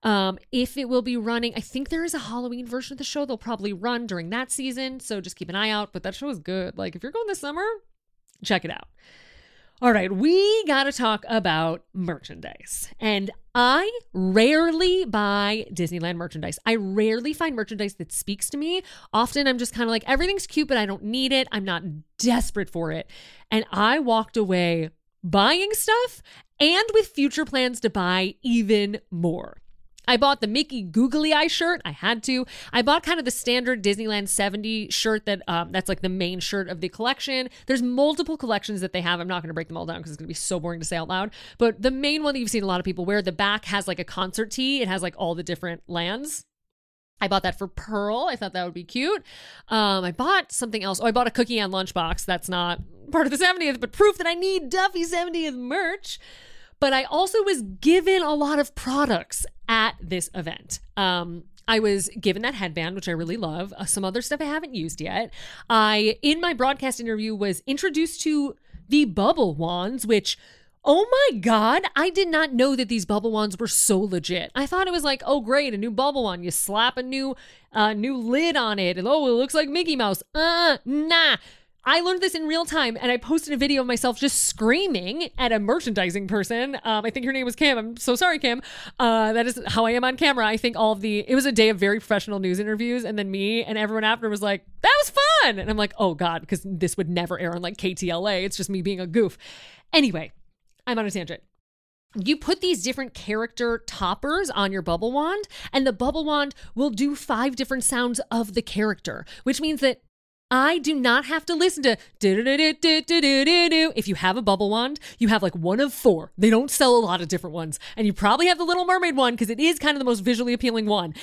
if it will be running. I think there is a Halloween version of the show they'll probably run during that season. So just keep an eye out. But that show is good. Like if you're going this summer, check it out. All right, we got to talk about merchandise. And I rarely buy Disneyland merchandise. I rarely find merchandise that speaks to me. Often I'm just kind of like, everything's cute, but I don't need it. I'm not desperate for it. And I walked away buying stuff and with future plans to buy even more. I bought the Mickey Googly Eye shirt. I had to. I bought kind of the standard Disneyland 70 shirt that's like the main shirt of the collection. There's multiple collections that they have. I'm not going to break them all down because it's going to be so boring to say out loud. But the main one that you've seen a lot of people wear, the back has like a concert tee. It has like all the different lands. I bought that for Pearl. I thought that would be cute. I bought something else. I bought a Cookie and lunchbox. That's not part of the 70th, but proof that I need Duffy 70th merch. But I also was given a lot of products at this event. I was given that headband, which I really love. Some other stuff I haven't used yet. In my broadcast interview, was introduced to the bubble wands, which, oh my God, I did not know that these bubble wands were so legit. I thought it was like, oh great, a new bubble wand. You slap a new lid on it, and oh, it looks like Mickey Mouse. Nah. I learned this in real time, and I posted a video of myself just screaming at a merchandising person. I think her name was Kim. I'm so sorry, Kim. That is how I am on camera. I think it was a day of very professional news interviews, and then me and everyone after was like, that was fun. And I'm like, oh God, because this would never air on like KTLA. It's just me being a goof. Anyway, I'm on a tangent. You put these different character toppers on your bubble wand, and the bubble wand will do 5 different sounds of the character, which means that I do not have to listen to do-do-do-do-do-do-do-do. If you have a bubble wand, you have like one of 4. They don't sell a lot of different ones. And you probably have the Little Mermaid one because it is kind of the most visually appealing one.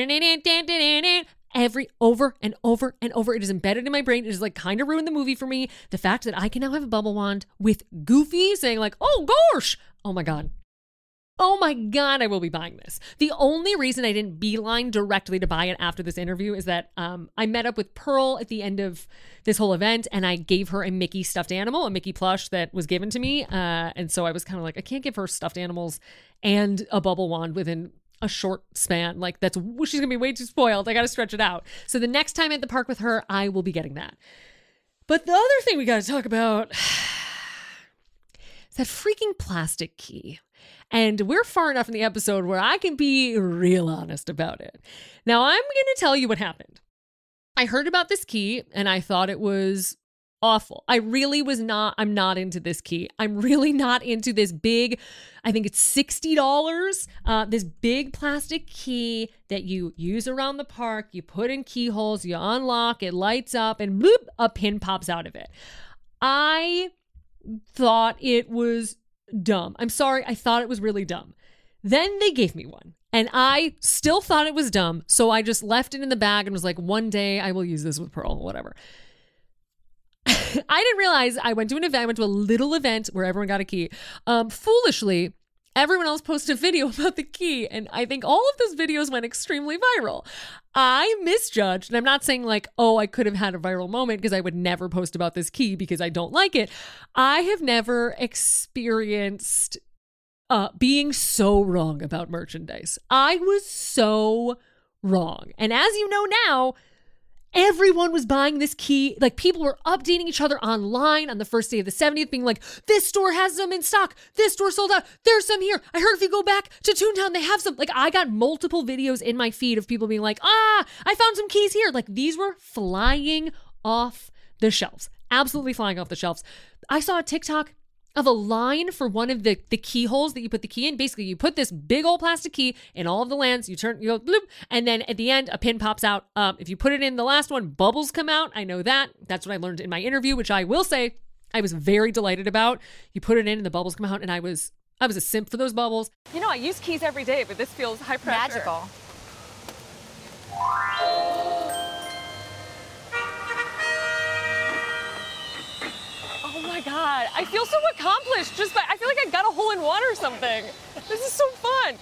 Over and over and over. It is embedded in my brain. It is like kind of ruined the movie for me. The fact that I can now have a bubble wand with Goofy saying like, oh gosh, oh my God. Oh my God, I will be buying this. The only reason I didn't beeline directly to buy it after this interview is that I met up with Pearl at the end of this whole event, and I gave her a Mickey stuffed animal, a Mickey plush that was given to me. And so I was kind of like, I can't give her stuffed animals and a bubble wand within a short span. Like she's going to be way too spoiled. I got to stretch it out. So the next time at the park with her, I will be getting that. But the other thing we got to talk about is that freaking plastic key. And we're far enough in the episode where I can be real honest about it. Now, I'm going to tell you what happened. I heard about this key and I thought it was awful. I'm not into this key. I'm really not into this big, I think it's $60, this big plastic key that you use around the park. You put in keyholes, you unlock, it lights up, and bloop, a pin pops out of it. I thought it was dumb. I'm sorry. I thought it was really dumb. Then they gave me one and I still thought it was dumb. So I just left it in the bag and was like, one day I will use this with Pearl, whatever. I didn't realize I went to an event. I went to a little event where everyone got a key. Foolishly, everyone else posted a video about the key. And I think all of those videos went extremely viral. I misjudged. And I'm not saying like, oh, I could have had a viral moment because I would never post about this key because I don't like it. I have never experienced being so wrong about merchandise. I was so wrong. And as you know now, everyone was buying this key. Like people were updating each other online on the first day of the 70th being like, this store has them in stock. This store sold out. There's some here. I heard if you go back to Toontown, they have some. Like I got multiple videos in my feed of people being like, I found some keys here. Like these were flying off the shelves. Absolutely flying off the shelves. I saw a TikTok of a line for one of the keyholes that you put the key in. Basically, you put this big old plastic key in all of the lands, you go bloop, and then at the end, a pin pops out. If you put it in the last one, bubbles come out. I know that. That's what I learned in my interview, which I will say I was very delighted about. You put it in and the bubbles come out, and I was a simp for those bubbles. You know, I use keys every day, but this feels high pressure. Magical. I feel so accomplished just by, I feel like I got a hole in one or something. This is so fun.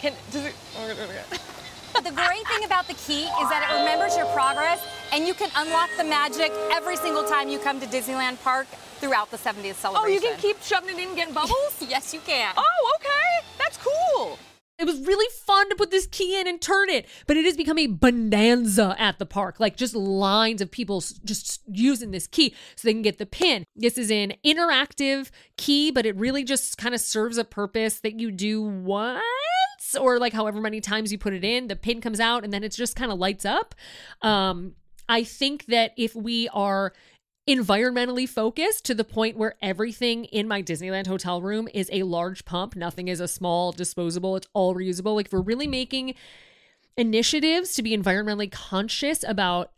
The great thing about the key is that it remembers your progress, and you can unlock the magic every single time you come to Disneyland Park throughout the 70th celebration. Oh, you can keep shoving it in and getting bubbles? Yes, you can. Oh, okay. That's cool. It was really fun to put this key in and turn it, but it has become a bonanza at the park. Like just lines of people just using this key so they can get the pin. This is an interactive key, but it really just kind of serves a purpose that you do once or like however many times you put it in. The pin comes out and then it just kind of lights up. I think that if we are environmentally focused to the point where everything in my Disneyland hotel room is a large pump, nothing is a small disposable, it's all reusable. Like if we're really making initiatives to be environmentally conscious about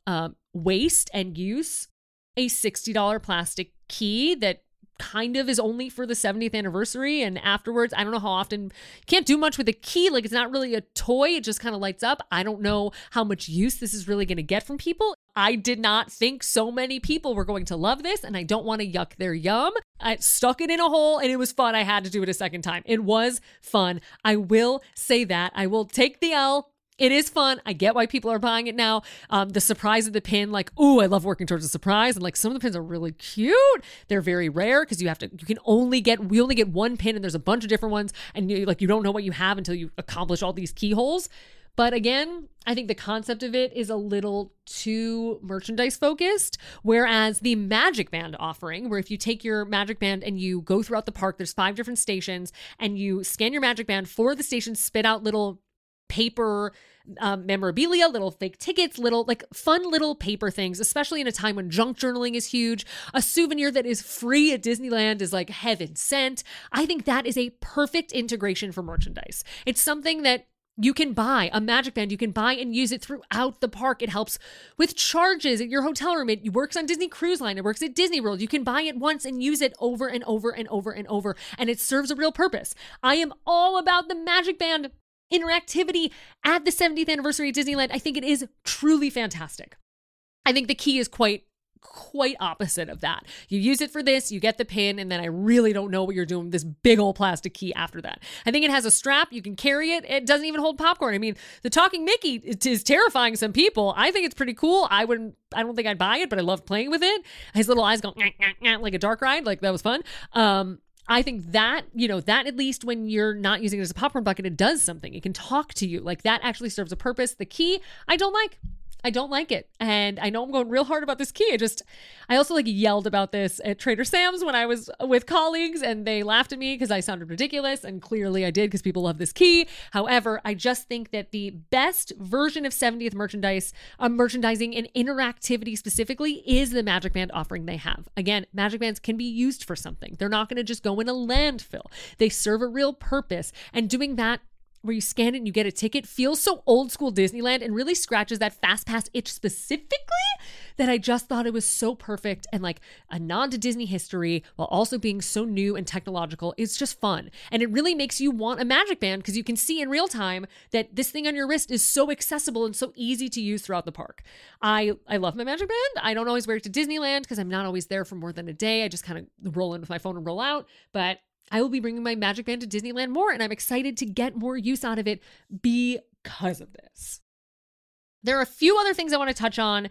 waste and use, a $60 plastic key that kind of is only for the 70th anniversary and afterwards, I don't know how often, you can't do much with a key. Like it's not really a toy, it just kind of lights up. I don't know how much use this is really going to get from people. I did not think so many people were going to love this, and I don't want to yuck their yum. I stuck it in a hole and it was fun. I had to do it a second time. It was fun. I will say that. I will take the L. It is fun. I get why people are buying it now. The surprise of the pin, like, ooh, I love working towards a surprise. And like some of the pins are really cute. They're very rare because we only get one pin and there's a bunch of different ones. And you don't know what you have until you accomplish all these keyholes. But again, I think the concept of it is a little too merchandise focused. Whereas the Magic Band offering, where if you take your Magic Band and you go throughout the park, there's 5 different stations and you scan your Magic Band, 4 of the stations spit out little paper memorabilia, little fake tickets, little like fun little paper things, especially in a time when junk journaling is huge. A souvenir that is free at Disneyland is like heaven sent. I think that is a perfect integration for merchandise. It's something that you can buy, a Magic Band, you can buy and use it throughout the park. It helps with charges at your hotel room. It works on Disney Cruise Line. It works at Disney World. You can buy it once and use it over and over and over and over, and it serves a real purpose. I am all about the Magic Band interactivity at the 70th anniversary of Disneyland. I think it is truly fantastic. I think the key is quite opposite of that. You use it for this, you get the pin, and then I really don't know what you're doing with this big old plastic key after that. I think it has a strap. You can carry it. It doesn't even hold popcorn. I mean, the talking Mickey is terrifying some people. I think it's pretty cool. I don't think I'd buy it, but I love playing with it. His little eyes go like a dark ride. Like that was fun. I think that, that at least when you're not using it as a popcorn bucket, it does something. It can talk to you. Like that actually serves a purpose. The key, I don't like it. And I know I'm going real hard about this key. I also yelled about this at Trader Sam's when I was with colleagues and they laughed at me because I sounded ridiculous. And clearly I did because people love this key. However, I just think that the best version of 70th merchandising and interactivity specifically is the Magic Band offering they have. Again, Magic Bands can be used for something. They're not going to just go in a landfill. They serve a real purpose. And doing that where you scan it and you get a ticket feels so old school Disneyland and really scratches that fast pass itch specifically that I just thought it was so perfect and like a nod to Disney history while also being so new and technological. It's just fun. And it really makes you want a Magic Band because you can see in real time that this thing on your wrist is so accessible and so easy to use throughout the park. I love my Magic Band. I don't always wear it to Disneyland because I'm not always there for more than a day. I just kind of roll in with my phone and roll out. But I will be bringing my Magic Band to Disneyland more, and I'm excited to get more use out of it because of this. There are a few other things I want to touch on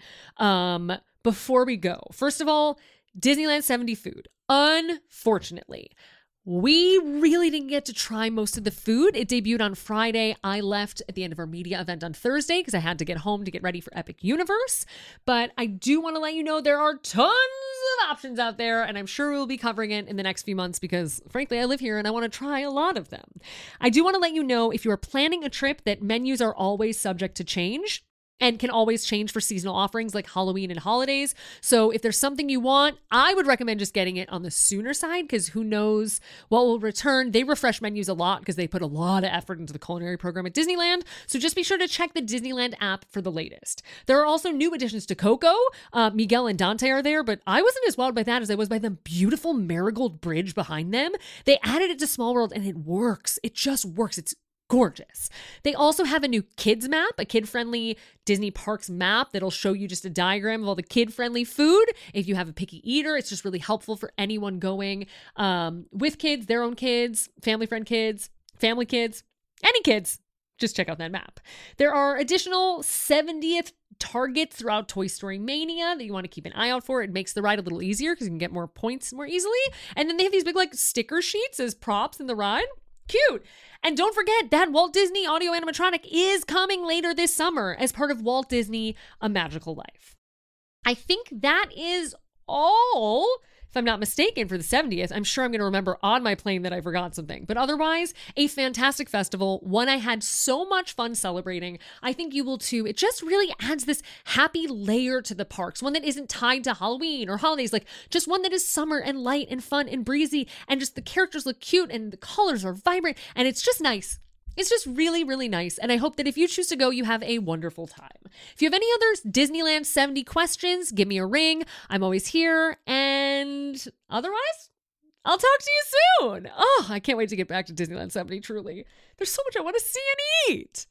before we go. First of all, Disneyland 70 food. Unfortunately, we really didn't get to try most of the food. It debuted on Friday. I left at the end of our media event on Thursday because I had to get home to get ready for Epic Universe. But I do want to let you know there are tons of options out there, and I'm sure we'll be covering it in the next few months because, frankly, I live here and I want to try a lot of them. I do want to let you know if you are planning a trip that menus are always subject to change and can always change for seasonal offerings like Halloween and holidays. So if there's something you want, I would recommend just getting it on the sooner side because who knows what will return. They refresh menus a lot because they put a lot of effort into the culinary program at Disneyland. So just be sure to check the Disneyland app for the latest. There are also new additions to Coco. Miguel and Dante are there, but I wasn't as wowed by that as I was by the beautiful Marigold Bridge behind them. They added it to Small World and it works. It just works. It's gorgeous. They also have a new kids map, a kid-friendly Disney Parks map that'll show you just a diagram of all the kid-friendly food. If you have a picky eater, it's just really helpful for anyone going with kids, their own kids, family friend kids, family kids, any kids. Just check out that map. There are additional 70th targets throughout Toy Story Mania that you want to keep an eye out for. It makes the ride a little easier because you can get more points more easily. And then they have these big like sticker sheets as props in the ride. Cute. And don't forget that Walt Disney Audio Animatronic is coming later this summer as part of Walt Disney A Magical Life. I think that is all, if I'm not mistaken, for the 70th. I'm sure I'm going to remember on my plane that I forgot something. But otherwise, a fantastic festival, one I had so much fun celebrating. I think you will too. It just really adds this happy layer to the parks, one that isn't tied to Halloween or holidays, like just one that is summer and light and fun and breezy, and just the characters look cute and the colors are vibrant, and it's just nice. It's just really, really nice. And I hope that if you choose to go, you have a wonderful time. If you have any other Disneyland 70 questions, give me a ring. I'm always here. And otherwise, I'll talk to you soon. Oh, I can't wait to get back to Disneyland 70, truly. There's so much I want to see and eat.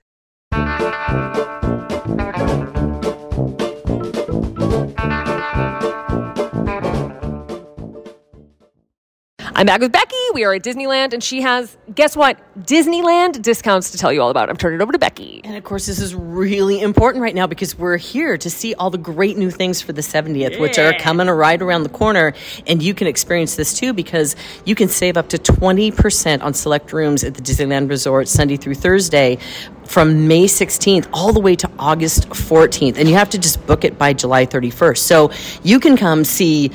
I'm back with Becky. We are at Disneyland, and she has, guess what? Disneyland discounts to tell you all about. I'm turning it over to Becky. And of course, this is really important right now because we're here to see all the great new things for the 70th, which are coming right around the corner. And you can experience this too because you can save up to 20% on select rooms at the Disneyland Resort Sunday through Thursday from May 16th all the way to August 14th. And you have to just book it by July 31st. So you can come see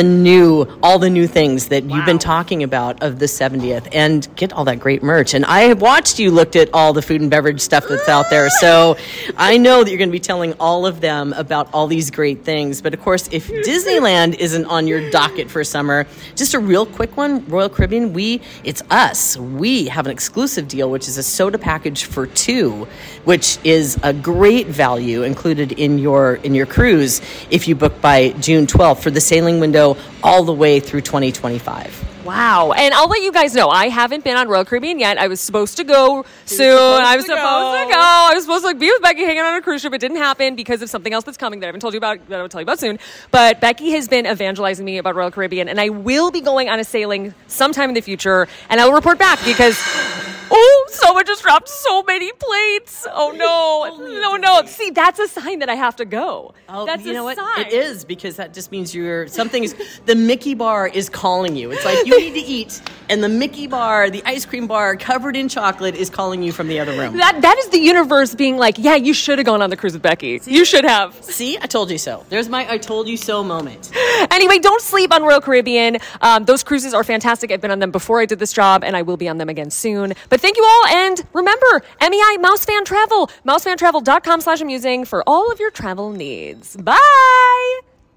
all the new things that you've been talking about of the 70th and get all that great merch. And I have watched you looked at all the food and beverage stuff that's out there. So I know that you're going to be telling all of them about all these great things. But of course, if Disneyland isn't on your docket for summer, just a real quick one, Royal Caribbean, it's us. We have an exclusive deal, which is a soda package for 2, which is a great value included in your cruise if you book by June 12th for the sailing window all the way through 2025. Wow. And I'll let you guys know, I haven't been on Royal Caribbean yet. I was supposed to go soon. I was supposed to go. I was supposed to be with Becky hanging on a cruise ship. It didn't happen because of something else that's coming that I haven't told you about, that I will tell you about soon. But Becky has been evangelizing me about Royal Caribbean, and I will be going on a sailing sometime in the future, and I will report back because... Oh, someone just dropped so many plates. Oh, no. No. See, that's a sign that I have to go. Oh, that's you know what? sign. It is, because that just means the Mickey bar is calling you. It's like you need to eat, and the Mickey bar, the ice cream bar covered in chocolate is calling you from the other room. That is the universe being like, yeah, you should have gone on the cruise with Becky. See? You should have. See, I told you so. There's my I told you so moment. Anyway, don't sleep on Royal Caribbean. Those cruises are fantastic. I've been on them before I did this job, and I will be on them again soon. But thank you all, and remember, MEI Mousefan Travel, mousefantravel.com/amusing for all of your travel needs. Bye!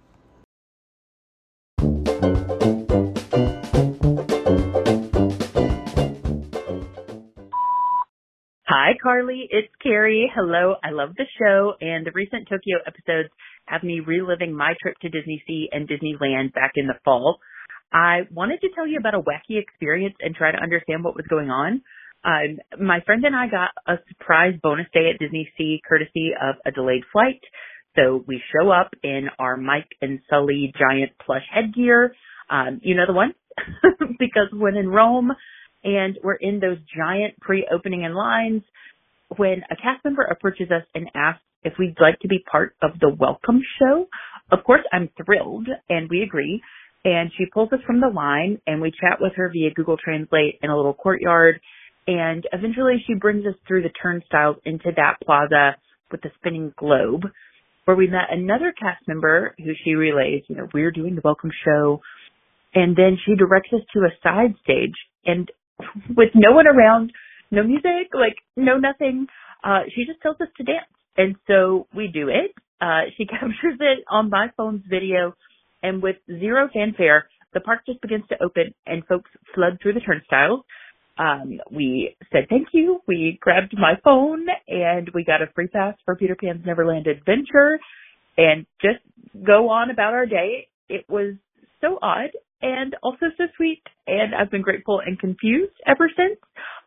Hi, Carly. It's Carrie. Hello. I love the show, and the recent Tokyo episodes have me reliving my trip to Disney Sea and Disneyland back in the fall. I wanted to tell you about a wacky experience and try to understand what was going on. My friend and I got a surprise bonus day at Disney Sea courtesy of a delayed flight. So we show up in our Mike and Sully giant plush headgear. You know the one? Because when in Rome, and we're in those giant pre-opening in lines, when a cast member approaches us and asks if we'd like to be part of the welcome show, of course I'm thrilled, and we agree. And she pulls us from the line, and we chat with her via Google Translate in a little courtyard. And eventually she brings us through the turnstiles into that plaza with the spinning globe, where we met another cast member who she relays, we're doing the welcome show. And then she directs us to a side stage, and with no one around, no music, no nothing, she just tells us to dance. And so we do it. She captures it on my phone's video, and with zero fanfare, the park just begins to open and folks flood through the turnstiles. We said thank you. We grabbed my phone and we got a free pass for Peter Pan's Neverland Adventure and just go on about our day. It was so odd and also so sweet, and I've been grateful and confused ever since.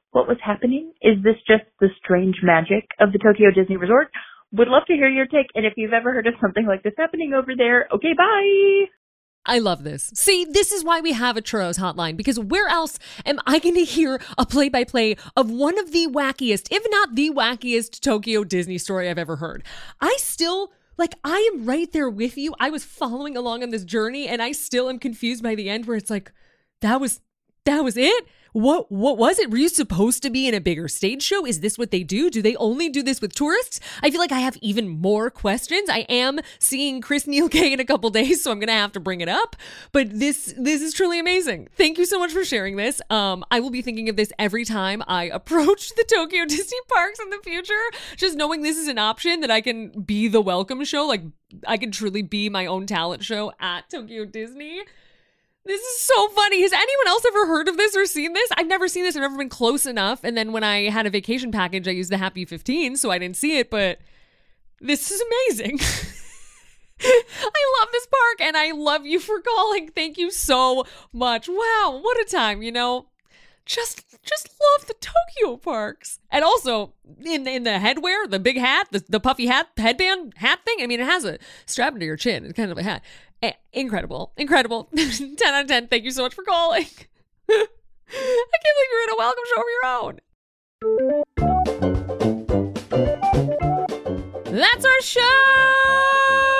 what was happening? Is this just the strange magic of the Tokyo Disney Resort? Would love to hear your take. And if you've ever heard of something like this happening over there, okay, bye. I love this. See, this is why we have a churros hotline, because where else am I going to hear a play-by-play of one of the wackiest, if not the wackiest Tokyo Disney story I've ever heard? I am right there with you. I was following along on this journey, and I still am confused by the end where it's like, that was it? What was it? Were you supposed to be in a bigger stage show? Is this what they do? Do they only do this with tourists? I feel like I have even more questions. I am seeing Chris Neil Kay in a couple days, so I'm going to have to bring it up. But this is truly amazing. Thank you so much for sharing this. I will be thinking of this every time I approach the Tokyo Disney parks in the future. Just knowing this is an option, that I can be the welcome show. Like, I can truly be my own talent show at Tokyo Disney. This is so funny. Has anyone else ever heard of this or seen this? I've never seen this. I've never been close enough. And then when I had a vacation package, I used the Happy 15, so I didn't see it, but this is amazing. I love this park, and I love you for calling. Thank you so much. Wow, what a time, you know? Just love the Tokyo parks. And also, in the headwear, the big hat, the puffy hat, headband hat thing, I mean, it has a strap under your chin. It's kind of a hat. Incredible. 10 out of 10. Thank you so much for calling. I can't believe you're in a welcome show of your own. That's our show.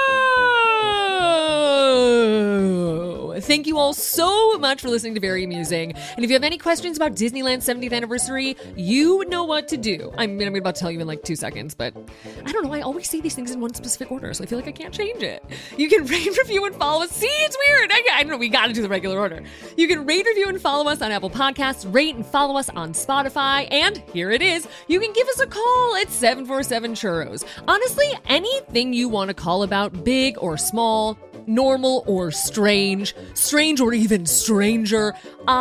Thank you all so much for listening to Very Amusing. And if you have any questions about Disneyland's 70th anniversary, you know what to do. I'm about to tell you in like 2 seconds, but I don't know. I always say these things in one specific order, so I feel like I can't change it. You can rate, review, and follow us. See, it's weird. I don't know. We got to do the regular order. You can rate, review, and follow us on Apple Podcasts, rate and follow us on Spotify, and here it is. You can give us a call at 747-CHURROS. Honestly, anything you want to call about, big or small, normal or strange or even stranger,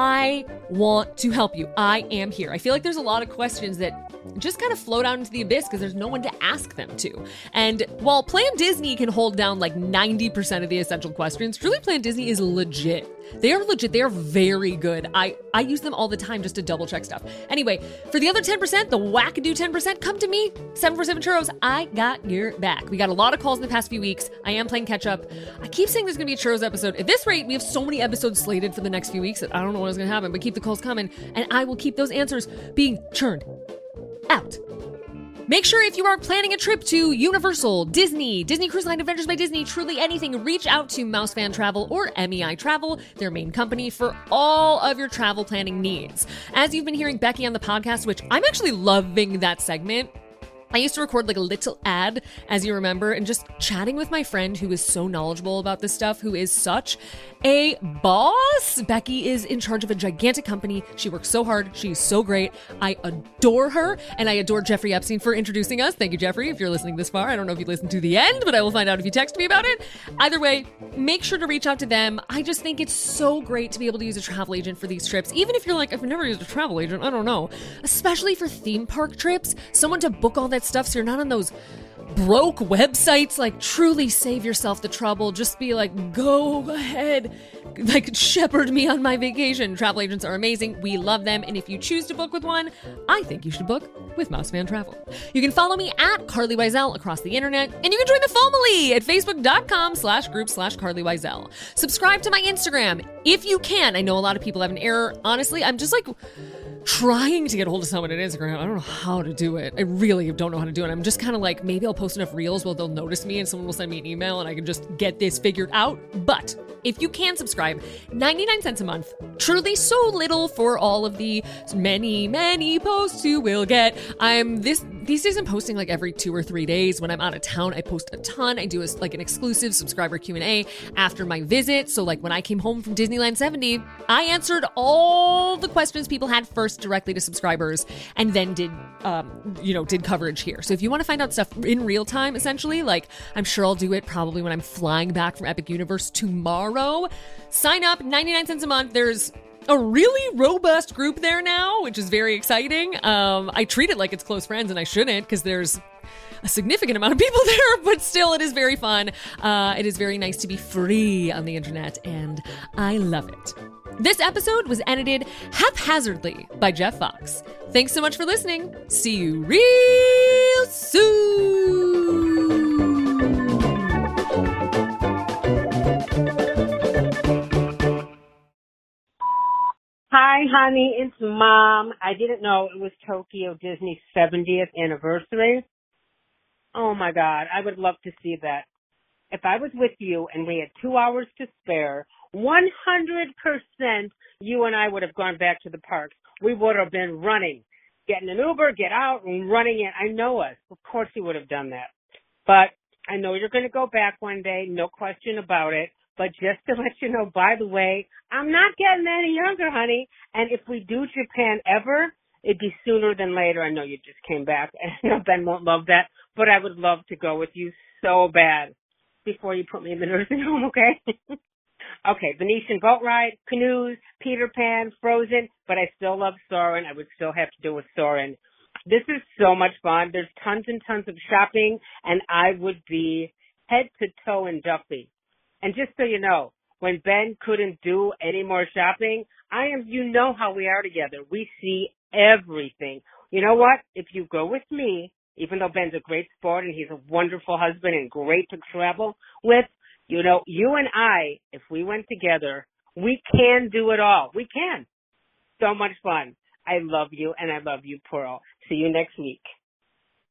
I want to help you. I am here. I feel like there's a lot of questions that just kind of float out into the abyss because there's no one to ask them to. And while Plan Disney can hold down like 90% of the essential questions, truly Plan Disney is legit. They are legit. They are very good. I use them all the time just to double check stuff. Anyway, for the other 10%, the wackadoo 10%, come to me, 747-CHURROS. I got your back. We got a lot of calls in the past few weeks. I am playing catch up. I keep saying there's going to be a Churros episode. At this rate, we have so many episodes slated for the next few weeks that I don't know what's going to happen, but keep the calls coming, and I will keep those answers being churned out. Make sure if you are planning a trip to Universal, Disney Cruise Line, Adventures by Disney, truly anything, reach out to Mouse Fan Travel or MEI Travel, their main company, for all of your travel planning needs. As you've been hearing Becky on the podcast, which I'm actually loving that segment, I used to record like a little ad, as you remember, and just chatting with my friend who is so knowledgeable about this stuff, who is such a boss. Becky is in charge of a gigantic company. She works so hard. She's so great. I adore her, and I adore Jeffrey Epstein for introducing us. Thank you, Jeffrey, if you're listening this far. I don't know if you listened to the end, but I will find out if you text me about it. Either way, make sure to reach out to them. I just think it's so great to be able to use a travel agent for these trips. Even if you're like, I've never used a travel agent, I don't know. Especially for theme park trips, someone to book all that stuff so you're not on those broke websites. Like, truly save yourself the trouble. Just be like, go ahead, like, shepherd me on my vacation. Travel agents are amazing. We love them. And if you choose to book with one, I think you should book with Mouse Fan Travel. You can follow me at Carly Wiesel across the internet, and you can join the FOMOly at facebook.com/group/Carly Wiesel. Subscribe to my Instagram if you can. I know a lot of people have an error. Honestly, I'm just like trying to get a hold of someone on Instagram. I don't know how to do it. I really don't know how to do it. I'm just kind of like, maybe I'll post enough reels where they'll notice me and someone will send me an email and I can just get this figured out. But if you can subscribe, 99 cents a month, truly so little for all of the many posts you will get. These days I'm posting like every 2 or 3 days. When I'm out of town, I post a ton. I do like an exclusive subscriber Q&A after my visit. So like when I came home from Disneyland 70, I answered all the questions people had first directly to subscribers, and then did coverage here. So if you want to find out stuff in real time, essentially, like I'm sure I'll do it probably when I'm flying back from Epic Universe tomorrow. Sign up, 99 cents a month. There's a really robust group there now, which is very exciting. I treat it like it's close friends, and I shouldn't, because there's a significant amount of people there, but still, it is very fun. It is very nice to be free on the internet, and I love it. This episode was edited haphazardly by Jeff Fox. Thanks so much for listening. See you real soon. Hi, honey. It's Mom. I didn't know it was Tokyo Disney's 70th anniversary. Oh, my God. I would love to see that. If I was with you and we had 2 hours to spare, 100% you and I would have gone back to the parks. We would have been running, getting an Uber, get out, and running in. I know us. Of course you would have done that. But I know you're going to go back one day, no question about it. But just to let you know, by the way, I'm not getting any younger, honey. And if we do Japan ever, it'd be sooner than later. I know you just came back. I know Ben won't love that, but I would love to go with you so bad before you put me in the nursing home, okay? Okay, Venetian boat ride, canoes, Peter Pan, Frozen, but I still love Soarin'. I would still have to do with Soarin'. This is so much fun. There's tons and tons of shopping, and I would be head to toe in Duffy. And just so you know, when Ben couldn't do any more shopping, you know how we are together. We see everything. You know what? If you go with me, even though Ben's a great sport and he's a wonderful husband and great to travel with, you know, you and I, if we went together, we can do it all. We can. So much fun. I love you, and I love you, Pearl. See you next week.